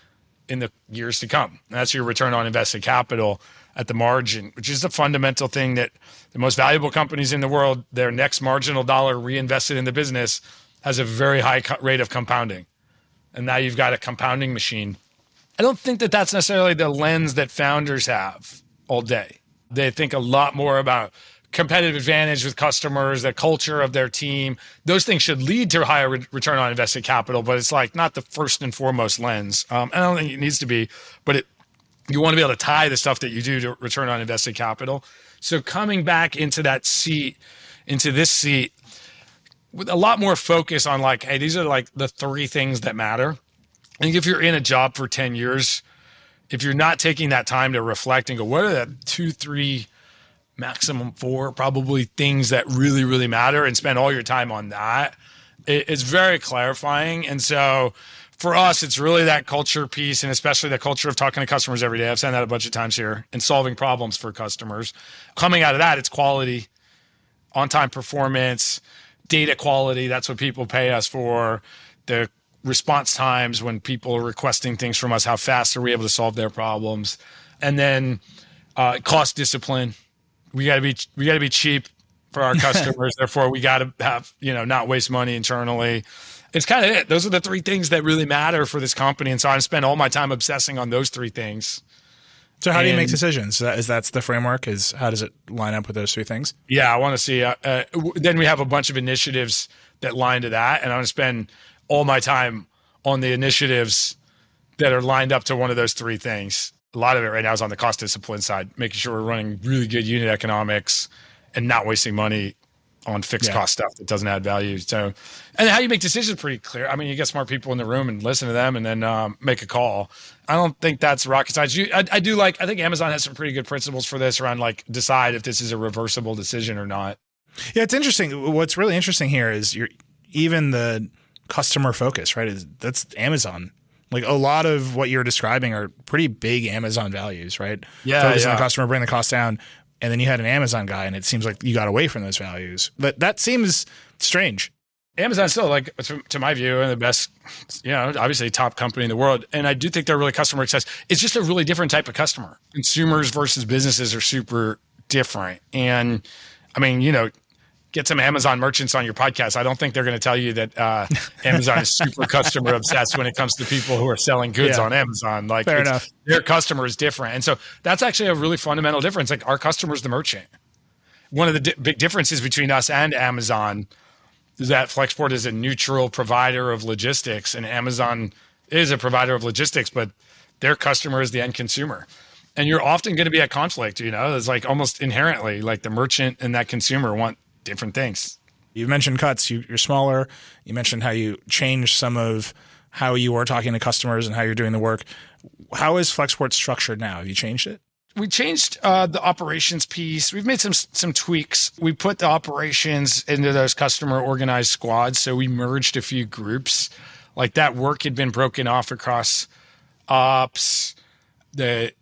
in the years to come? And that's your return on invested capital at the margin, which is the fundamental thing that the most valuable companies in the world, their next marginal dollar reinvested in the business has a very high co- rate of compounding. And now you've got a compounding machine. I don't think that that's necessarily the lens that founders have all day. They think a lot more about competitive advantage with customers, the culture of their team. Those things should lead to higher re- return on invested capital, but it's like not the first and foremost lens. Um, I don't think it needs to be, but it, you want to be able to tie the stuff that you do to return on invested capital. So coming back into that seat, into this seat, with a lot more focus on like, hey, these are like the three things that matter. I think if you're in a job for ten years, if you're not taking that time to reflect and go, what are the two, three, maximum four probably things that really, really matter, and spend all your time on that, it, it's very clarifying. And so for us, it's really that culture piece, and especially the culture of talking to customers every day. I've said that a bunch of times here, and solving problems for customers. Coming out of that, it's quality, on-time performance, data quality. That's what people pay us for. The response times when people are requesting things from us, how fast are we able to solve their problems? And then uh, cost discipline. We got to be we got to be cheap for our customers. Therefore, we got to have, you know, not waste money internally. It's kind of it. Those are the three things that really matter for this company. And so I spend all my time obsessing on those three things. So how and, do you make decisions? Is that, is that's the framework? Is how does it line up with those three things? Yeah, I want to see. Uh, uh, then we have a bunch of initiatives that line to that, and I want to spend all my time on the initiatives that are lined up to one of those three things. A lot of it right now is on the cost discipline side, making sure we're running really good unit economics and not wasting money on fixed yeah. cost stuff that doesn't add value. So, and how you make decisions is pretty clear. I mean, you get smart people in the room and listen to them, and then um, make a call. I don't think that's rocket science. You, I, I do like, I think Amazon has some pretty good principles for this around like decide if this is a reversible decision or not. Yeah, it's interesting. What's really interesting here is you're even the customer focus, right? Is that's Amazon. Like a lot of what you're describing are pretty big Amazon values, right? Yeah, Focus yeah. on the customer, bring the cost down. And then you had an Amazon guy, and it seems like you got away from those values. But that seems strange. Amazon's still, like, to my view, the best, you know, obviously top company in the world. And I do think they're really customer obsessed. It's just a really different type of customer. Consumers versus businesses are super different. And I mean, you know, get some Amazon merchants on your podcast. I don't think they're going to tell you that uh, Amazon is super customer obsessed when it comes to people who are selling goods yeah. on Amazon. Like, fair enough. Their customer is different. And so that's actually a really fundamental difference. Like, our customer is the merchant. One of the di- big differences between us and Amazon is that Flexport is a neutral provider of logistics, and Amazon is a provider of logistics, but their customer is the end consumer. And you're often going to be at conflict, you know, it's like almost inherently like the merchant and that consumer want different things. You mentioned cuts. You, you're smaller. You mentioned how you changed some of how you were talking to customers and how you're doing the work. How is Flexport structured now? Have you changed it? We changed uh, the operations piece. We've made some some tweaks. We put the operations into those customer organized squads. So we merged a few groups. Like that work had been broken off across ops, the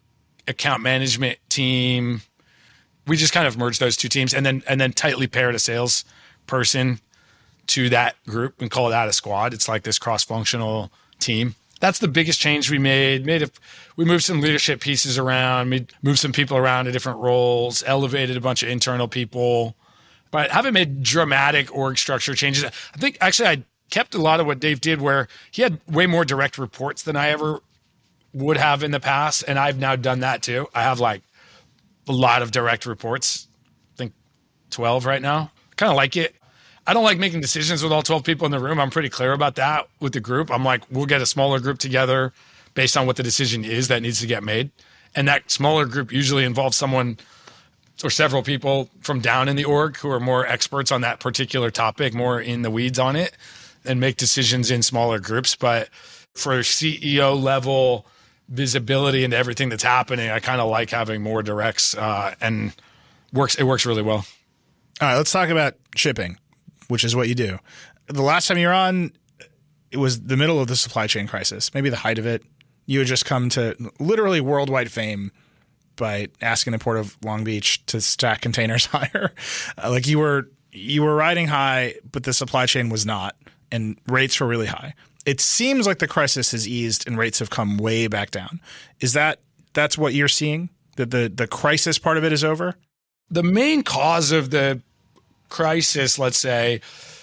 account management team. We just kind of merged those two teams and then and then tightly paired a sales person to that group and call that a squad. It's like this cross-functional team. That's the biggest change we made. Made a, we moved some leadership pieces around, made, moved some people around to different roles, elevated a bunch of internal people, but haven't made dramatic org structure changes. I think actually I kept a lot of what Dave did where he had way more direct reports than I ever would have in the past. And I've now done that too. I have like a lot of direct reports. I think twelve right now. Kind of like it. I don't like making decisions with all twelve people in the room. I'm pretty clear about that with the group. I'm like, we'll get a smaller group together based on what the decision is that needs to get made. And that smaller group usually involves someone or several people from down in the org who are more experts on that particular topic, more in the weeds on it, and make decisions in smaller groups. But for C E O level visibility into everything that's happening, I kind of like having more directs uh, and works. It works really well. All right, let's talk about shipping, which is what you do. The last time you were on, it was the middle of the supply chain crisis, maybe the height of it. You had just come to literally worldwide fame by asking the Port of Long Beach to stack containers higher. Uh, like you were you were riding high, but the supply chain was not, and rates were really high. It seems like the crisis has eased and rates have come way back down. Is that that's what you're seeing? That the the crisis part of it is over? The main cause of the crisis, let's say,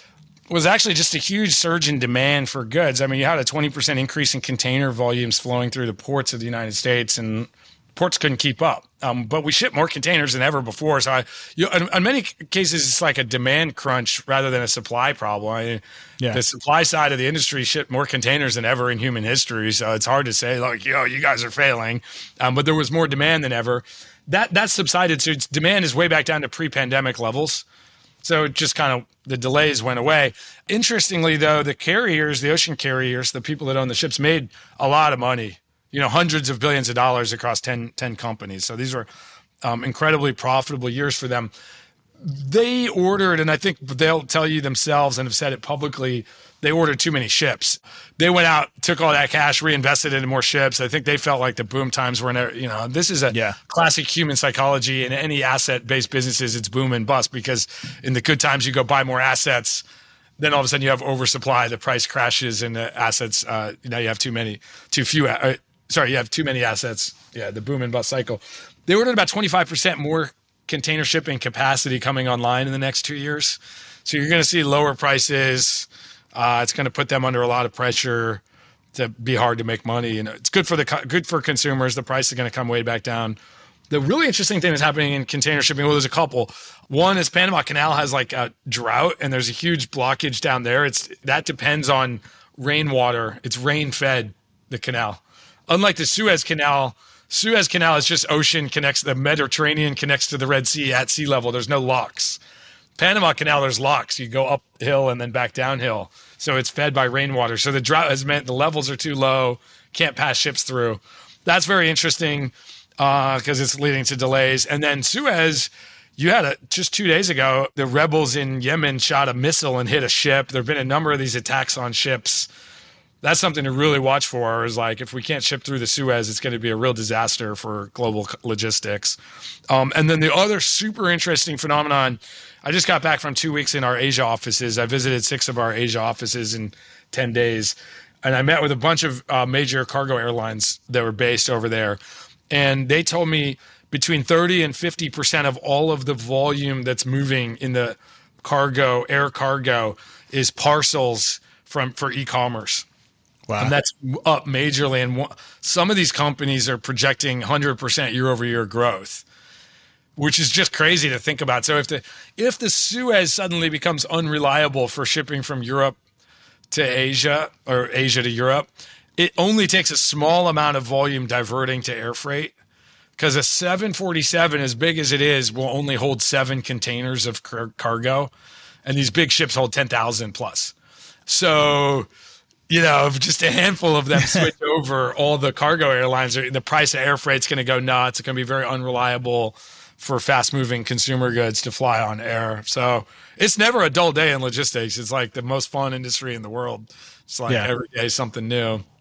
was actually just a huge surge in demand for goods. I mean, you had a twenty percent increase in container volumes flowing through the ports of the United States, and ports couldn't keep up. Um, but we ship more containers than ever before. So I, you know, in, in many cases, it's like a demand crunch rather than a supply problem. I mean, yeah. The supply side of the industry shipped more containers than ever in human history. So it's hard to say, like, yo, you guys are failing. Um, but there was more demand than ever. That that subsided. So its demand is way back down to pre-pandemic levels. So it just kind of, the delays went away. Interestingly, though, the carriers, the ocean carriers, the people that own the ships made a lot of money, you know, hundreds of billions of dollars across ten, ten companies. So these were um, incredibly profitable years for them. They ordered, and I think they'll tell you themselves and have said it publicly, they ordered too many ships. They went out, took all that cash, reinvested it in more ships. I think they felt like the boom times were never, you know, this is a yeah. classic human psychology. In any asset-based businesses, it's boom and bust, because in the good times, you go buy more assets. Then all of a sudden you have oversupply, the price crashes, and the assets, uh, now you have too many, too few, uh, sorry, you have too many assets. Yeah, the boom and bust cycle. They ordered about twenty-five percent more container shipping capacity coming online in the next two years. So you're going to see lower prices. Uh, it's going to put them under a lot of pressure to be hard to make money. And it's good for the good for consumers. The price is going to come way back down. The really interesting thing that's happening in container shipping, well, there's a couple. One is Panama Canal has like a drought, and there's a huge blockage down there. It's that depends on rainwater. It's rain fed, the canal. Unlike the Suez Canal, Suez Canal is just ocean, connects the Mediterranean, connects to the Red Sea at sea level. There's no locks. Panama Canal, there's locks. You go uphill and then back downhill. So it's fed by rainwater. So the drought has meant the levels are too low, can't pass ships through. That's very interesting because uh, it's leading to delays. And then Suez, you had a, just two days ago, the rebels in Yemen shot a missile and hit a ship. There have been a number of these attacks on ships. That's something to really watch for, is like if we can't ship through the Suez, it's going to be a real disaster for global logistics. Um, and then the other super interesting phenomenon, I just got back from two weeks in our Asia offices. I visited six of our Asia offices in ten days. And I met with a bunch of uh, major cargo airlines that were based over there. And they told me between thirty and fifty percent of all of the volume that's moving in the cargo, air cargo, is parcels from for e-commerce. Wow. And that's up majorly. And some of these companies are projecting one hundred percent year over year growth, which is just crazy to think about. So if the if the Suez suddenly becomes unreliable for shipping from Europe to Asia or Asia to Europe, it only takes a small amount of volume diverting to air freight, because a seven forty-seven, as big as it is, will only hold seven containers of car- cargo. And these big ships hold ten thousand plus. So, you know, if just a handful of them switch over, all the cargo airlines, are, the price of air freight's going to go nuts. It's going to be very unreliable for fast-moving consumer goods to fly on air. So it's never a dull day in logistics. It's like the most fun industry in the world. It's like yeah. every day something new.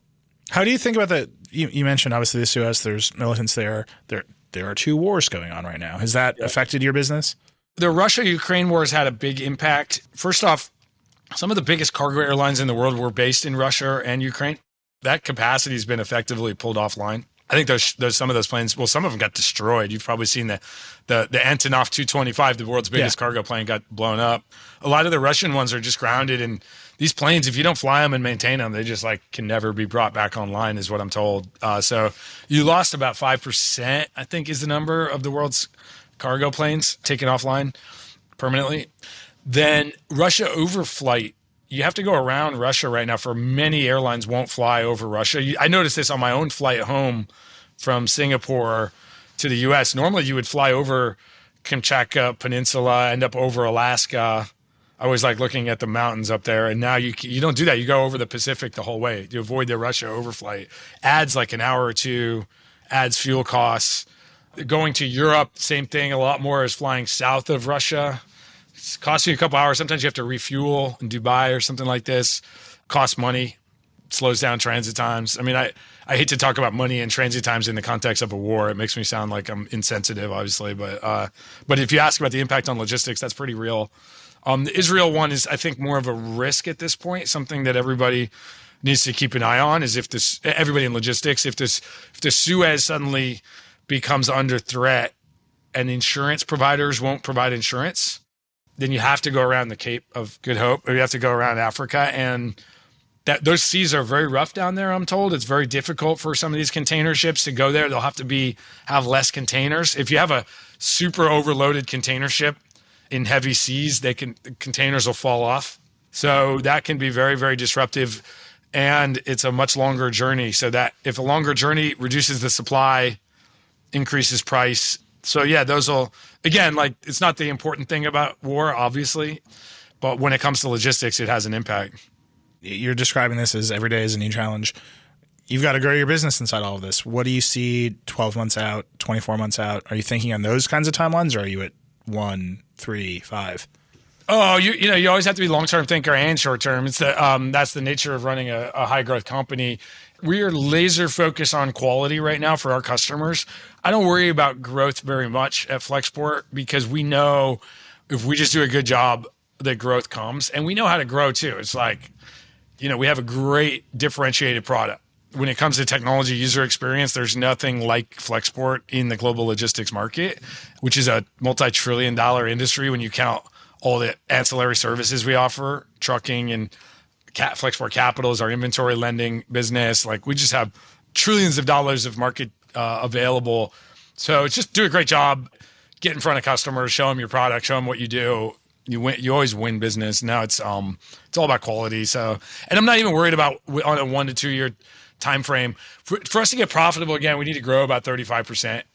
How do you think about that? You, you mentioned obviously the Suez, there's militants there. There there are two wars going on right now. Has that yeah. affected your business? The Russia-Ukraine war has had a big impact. First off, some of the biggest cargo airlines in the world were based in Russia and Ukraine. That capacity has been effectively pulled offline. I think those, those some of those planes, well, some of them got destroyed. You've probably seen the the, the Antonov two twenty-five, the world's biggest yeah. cargo plane, got blown up. A lot of the Russian ones are just grounded, and these planes, if you don't fly them and maintain them, they just like can never be brought back online, is what I'm told. Uh, so you lost about five percent, I think, is the number of the world's cargo planes taken offline permanently. Then Russia overflight. You have to go around Russia right now. For many airlines won't fly over Russia. You, I noticed this on my own flight home from Singapore to the U S. Normally you would fly over Kamchatka Peninsula, end up over Alaska. I always like looking at the mountains up there. And now you you don't do that. You go over the Pacific the whole way. You avoid the Russia overflight. Adds like an hour or two, adds fuel costs. Going to Europe, same thing. A lot more is flying south of Russia. It costs you a couple hours. Sometimes you have to refuel in Dubai or something like this. Costs money, slows down transit times. I mean, I, I hate to talk about money and transit times in the context of a war. It makes me sound like I'm insensitive, obviously. But uh, but if you ask about the impact on logistics, that's pretty real. Um, the Israel one is, I think, more of a risk at this point. Something that everybody needs to keep an eye on is if this, everybody in logistics, if this, if the Suez suddenly becomes under threat and insurance providers won't provide insurance, then you have to go around the Cape of Good Hope, or you have to go around Africa. And that those seas are very rough down there, I'm told. It's very difficult for some of these container ships to go there. They'll have to be have less containers. If you have a super overloaded container ship in heavy seas, they can the containers will fall off. So that can be very, very disruptive. And it's a much longer journey. So that if a longer journey reduces the supply, increases price. So yeah, those will, again, like it's not the important thing about war, obviously, but when it comes to logistics, it has an impact. You're describing this as every day is a new challenge. You've got to grow your business inside all of this. What do you see twelve months out, twenty-four months out? Are you thinking on those kinds of timelines, or are you at one, three, five? Oh, you you know, you always have to be long-term thinker and short-term. It's the um, that's the nature of running a, a high-growth company. We are laser focused on quality right now for our customers. I don't worry about growth very much at Flexport because we know if we just do a good job, that growth comes, and we know how to grow too. It's like, you know, we have a great differentiated product. When it comes to technology user experience, there's nothing like Flexport in the global logistics market, which is a multi-trillion dollar industry when you count all the ancillary services we offer, trucking and Cat, Flexport Capital is our inventory lending business. Like we just have trillions of dollars of market uh, available. So it's just do a great job, get in front of customers, show them your product, show them what you do. You win. You always win business. Now it's um it's all about quality. So, and I'm not even worried about on a one to two year time frame. For, for us to get profitable again, we need to grow about thirty-five percent.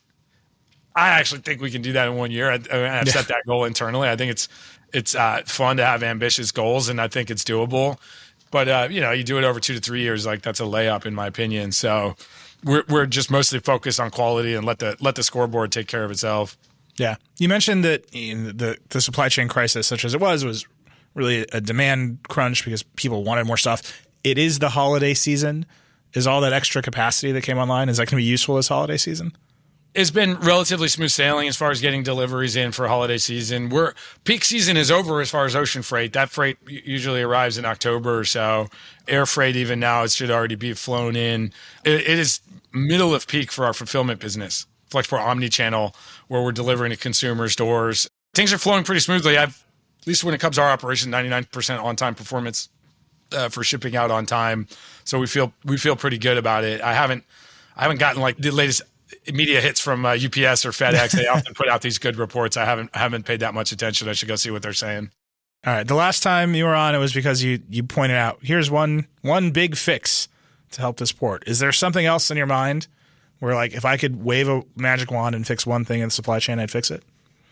I actually think we can do that in one year. I, I've yeah. set that goal internally. I think it's it's uh, fun to have ambitious goals, and I think it's doable. But, uh, you know, you do it over two to three years, like that's a layup in my opinion. So we're we're just mostly focused on quality and let the let the scoreboard take care of itself. Yeah. You mentioned that the, the supply chain crisis, such as it was, was really a demand crunch because people wanted more stuff. It is the holiday season. Is all that extra capacity that came online, is that going to be useful this holiday season? It's been relatively smooth sailing as far as getting deliveries in for holiday season. We're peak season is over as far as ocean freight. That freight usually arrives in October or so. Air freight, even now, it should already be flown in. It, it is middle of peak for our fulfillment business, Flexport Omnichannel, where we're delivering to consumers' doors. Things are flowing pretty smoothly. I've, at least when it comes to our operation, ninety-nine percent on-time performance uh, for shipping out on time. So we feel we feel pretty good about it. I haven't I haven't gotten like the latest media hits from uh, U P S or FedEx. They often put out these good reports. I haven't haven't paid that much attention. I should go see what they're saying. All right. The last time you were on, it was because you you pointed out, here's one one big fix to help this port. Is there something else in your mind where, like, if I could wave a magic wand and fix one thing in the supply chain, I'd fix it?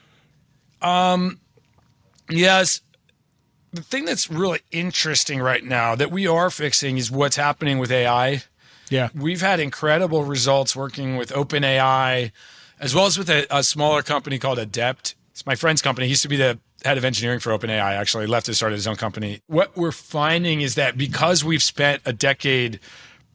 Um, yes. The thing that's really interesting right now that we are fixing is what's happening with A I. Yeah. We've had incredible results working with OpenAI, as well as with a, a smaller company called Adept. It's my friend's company. He used to be the head of engineering for OpenAI, actually. Left and started his own company. What we're finding is that because we've spent a decade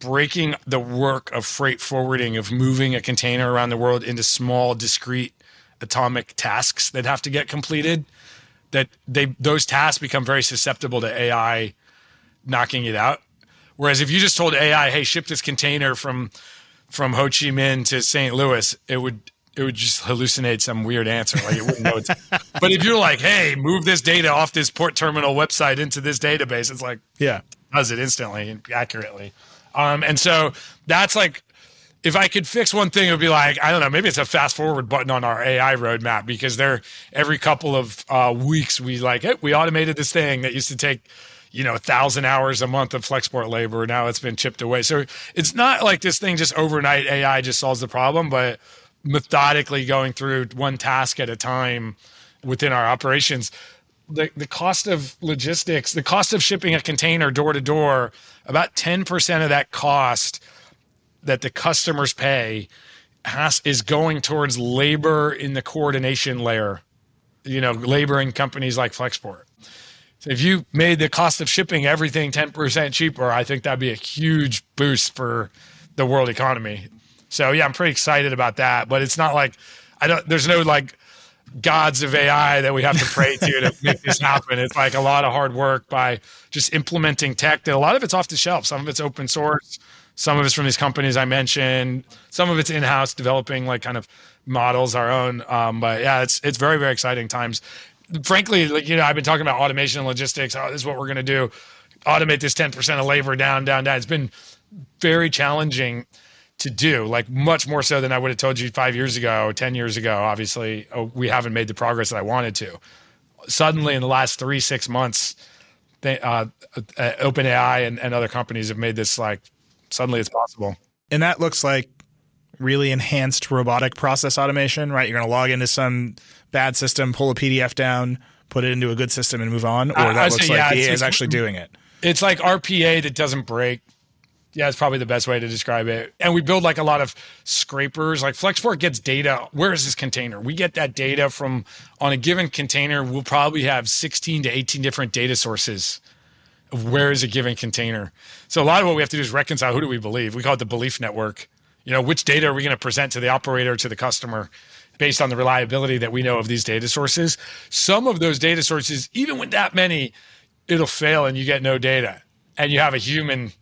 breaking the work of freight forwarding, of moving a container around the world into small, discrete atomic tasks that have to get completed, that they those tasks become very susceptible to A I knocking it out. Whereas if you just told A I, hey, ship this container from from Ho Chi Minh to Saint Louis, it would it would just hallucinate some weird answer. Like it wouldn't know it's, but if you're like, hey, move this data off this port terminal website into this database, it's like, yeah, does it instantly and accurately. Um, and so that's like, if I could fix one thing, it would be like, I don't know, maybe it's a fast forward button on our A I roadmap, because there every couple of uh, weeks we like, hey, we automated this thing that used to take, you know, a thousand hours a month of Flexport labor. Now it's been chipped away. So it's not like this thing just overnight A I just solves the problem, but methodically going through one task at a time within our operations. The, the cost of logistics, the cost of shipping a container door to door, about ten percent of that cost that the customers pay has, is going towards labor in the coordination layer, you know, labor in companies like Flexport. So if you made the cost of shipping everything ten percent cheaper, I think that'd be a huge boost for the world economy. So yeah, I'm pretty excited about that, but it's not like, I don't, there's no like gods of A I that we have to pray to to make this happen. It's like a lot of hard work by just implementing tech that a lot of it's off the shelf. Some of it's open source. Some of it's from these companies I mentioned. Some of it's in-house developing like kind of models, our own. Um, but yeah, it's it's very, very exciting times. Frankly, like, you know, I've been talking about automation and logistics. Oh, this is what we're going to do. Automate this ten percent of labor down, down, down. It's been very challenging to do, like much more so than I would have told you five years ago, ten years ago. Obviously, oh, we haven't made the progress that I wanted to. Suddenly, in the last three, six months, they, uh, uh, OpenAI and, and other companies have made this like, suddenly it's possible. And that looks like really enhanced robotic process automation, right? You're going to log into some bad system, pull a P D F down, put it into a good system and move on? Or that uh, looks say, like yeah, the A I is actually doing it? It's like R P A that doesn't break. Yeah, it's probably the best way to describe it. And we build like a lot of scrapers. Like Flexport gets data. Where is this container? We get that data from, on a given container, we'll probably have sixteen to eighteen different data sources of where is a given container. So a lot of what we have to do is reconcile, who do we believe? We call it the belief network. You know, which data are we going to present to the operator, to the customer, based on the reliability that we know of these data sources? Some of those data sources, even with that many, it'll fail and you get no data. And you have a human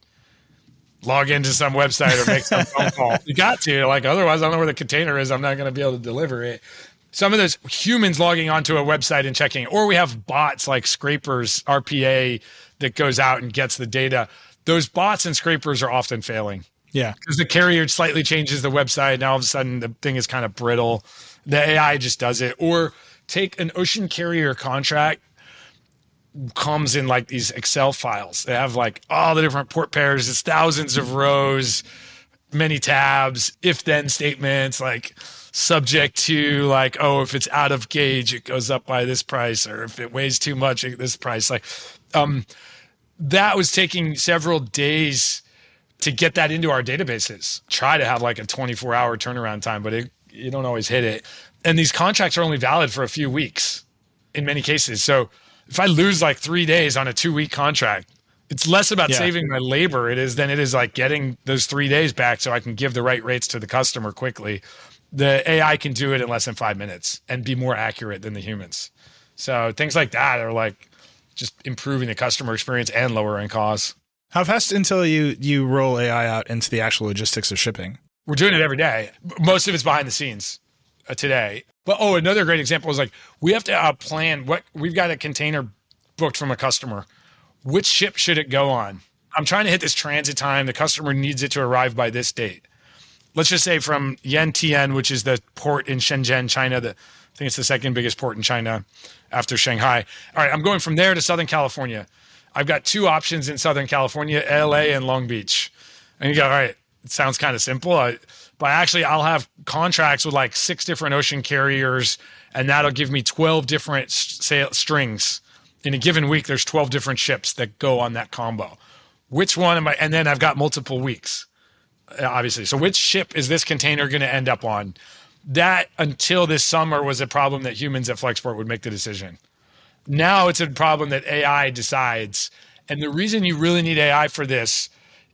log into some website or make some phone call. You got to, like, otherwise I don't know where the container is. I'm not going to be able to deliver it. Some of those humans logging onto a website and checking, or we have bots like scrapers, R P A, that goes out and gets the data. Those bots and scrapers are often failing. Yeah. Because the carrier slightly changes the website. Now all of a sudden the thing is kind of brittle. The A I just does it. Or take an ocean carrier contract, comes in like these Excel files. They have like all the different port pairs. It's thousands of rows, many tabs, if then statements, like subject to like, oh, if it's out of gauge, it goes up by this price, or if it weighs too much at this price. Like um, that was taking several days to get that into our databases. Try to have like a twenty-four hour turnaround time, but it, you don't always hit it. And these contracts are only valid for a few weeks in many cases. So if I lose like three days on a two week contract, it's less about yeah. saving my labor it is than it is like getting those three days back so I can give the right rates to the customer quickly. The A I can do it in less than five minutes and be more accurate than the humans. So things like that are like just improving the customer experience and lowering costs. How fast until you, you roll A I out into the actual logistics of shipping? We're doing it every day. Most of it's behind the scenes uh, today. But, oh, another great example is like, we have to uh, plan what we've got a container booked from a customer. Which ship should it go on? I'm trying to hit this transit time. The customer needs it to arrive by this date. Let's just say from Yantian, which is the port in Shenzhen, China. The, I think it's the second biggest port in China after Shanghai. All right, I'm going from there to Southern California. I've got two options in Southern California, L A and Long Beach. And you go, all right, it sounds kind of simple. I, but actually, I'll have contracts with like six different ocean carriers, and that'll give me twelve different sail strings. In a given week, there's twelve different ships that go on that combo. Which one am I? And then I've got multiple weeks, obviously. So which ship is this container going to end up on? That, until this summer, was a problem that humans at Flexport would make the decision. Now it's a problem that A I decides. And the reason you really need A I for this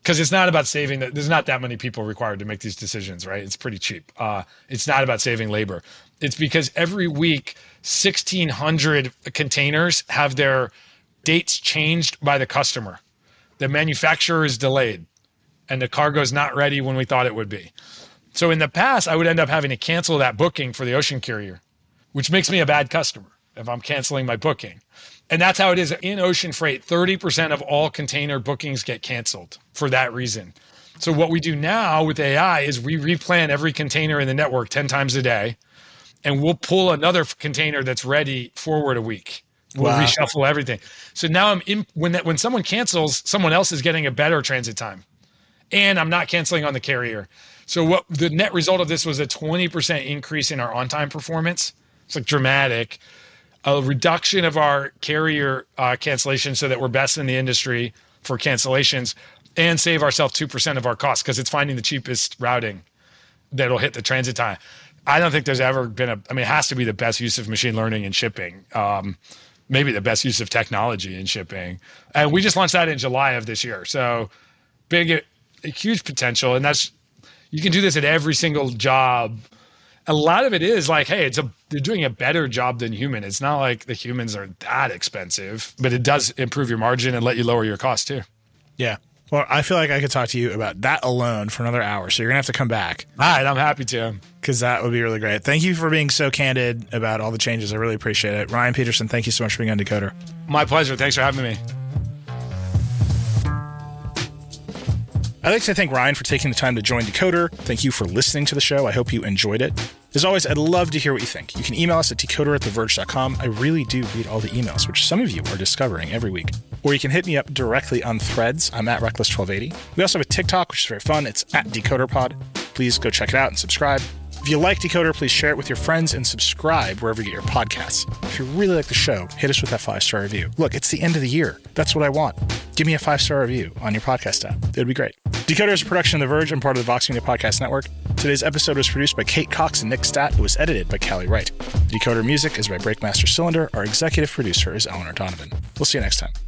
because it's not about saving. The, there's not that many people required to make these decisions, right? It's pretty cheap. Uh, it's not about saving labor. It's because every week, sixteen hundred containers have their dates changed by the customer. The manufacturer is delayed, and the cargo is not ready when we thought it would be. So in the past, I would end up having to cancel that booking for the ocean carrier, which makes me a bad customer if I'm canceling my booking. And that's how it is in ocean freight. thirty percent of all container bookings get canceled for that reason. So what we do now with A I is we replan every container in the network ten times a day, and we'll pull another container that's ready forward a week. We'll wow. reshuffle everything. So now I'm in, when that, when someone cancels, someone else is getting a better transit time, and I'm not canceling on the carrier. So what the net result of this was a twenty percent increase in our on-time performance. It's like dramatic. A reduction of our carrier uh, cancellations so that we're best in the industry for cancellations, and save ourselves two percent of our costs because it's finding the cheapest routing that'll hit the transit time. I don't think there's ever been a, I mean, it has to be the best use of machine learning in shipping. Um, maybe the best use of technology in shipping. And we just launched that in July of this year. So big, a huge potential. And that's, you can do this at every single job. A lot of it is like, hey, it's a, they're doing a better job than human. It's not like the humans are that expensive, but it does improve your margin and let you lower your costs too. Yeah. Well, I feel like I could talk to you about that alone for another hour. So you're going to have to come back. All right. I'm happy to. Because that would be really great. Thank you for being so candid about all the changes. I really appreciate it. Ryan Peterson, thank you so much for being on Decoder. My pleasure. Thanks for having me. I'd like to thank Ryan for taking the time to join Decoder. Thank you for listening to the show. I hope you enjoyed it. As always, I'd love to hear what you think. You can email us at decoder at the verge dot com. I really do read all the emails, which some of you are discovering every week. Or you can hit me up directly on Threads. I'm at Reckless twelve eighty. We also have a TikTok, which is very fun. It's at DecoderPod. Please go check it out and subscribe. If you like Decoder, please share it with your friends and subscribe wherever you get your podcasts. If you really like the show, hit us with that five-star review. Look, it's the end of the year. That's what I want. Give me a five-star review on your podcast app. It would be great. Decoder is a production of The Verge and part of the Vox Media Podcast Network. Today's episode was produced by Kate Cox and Nick Statt. It was edited by Callie Wright. Decoder music is by Breakmaster Cylinder. Our executive producer is Eleanor Donovan. We'll see you next time.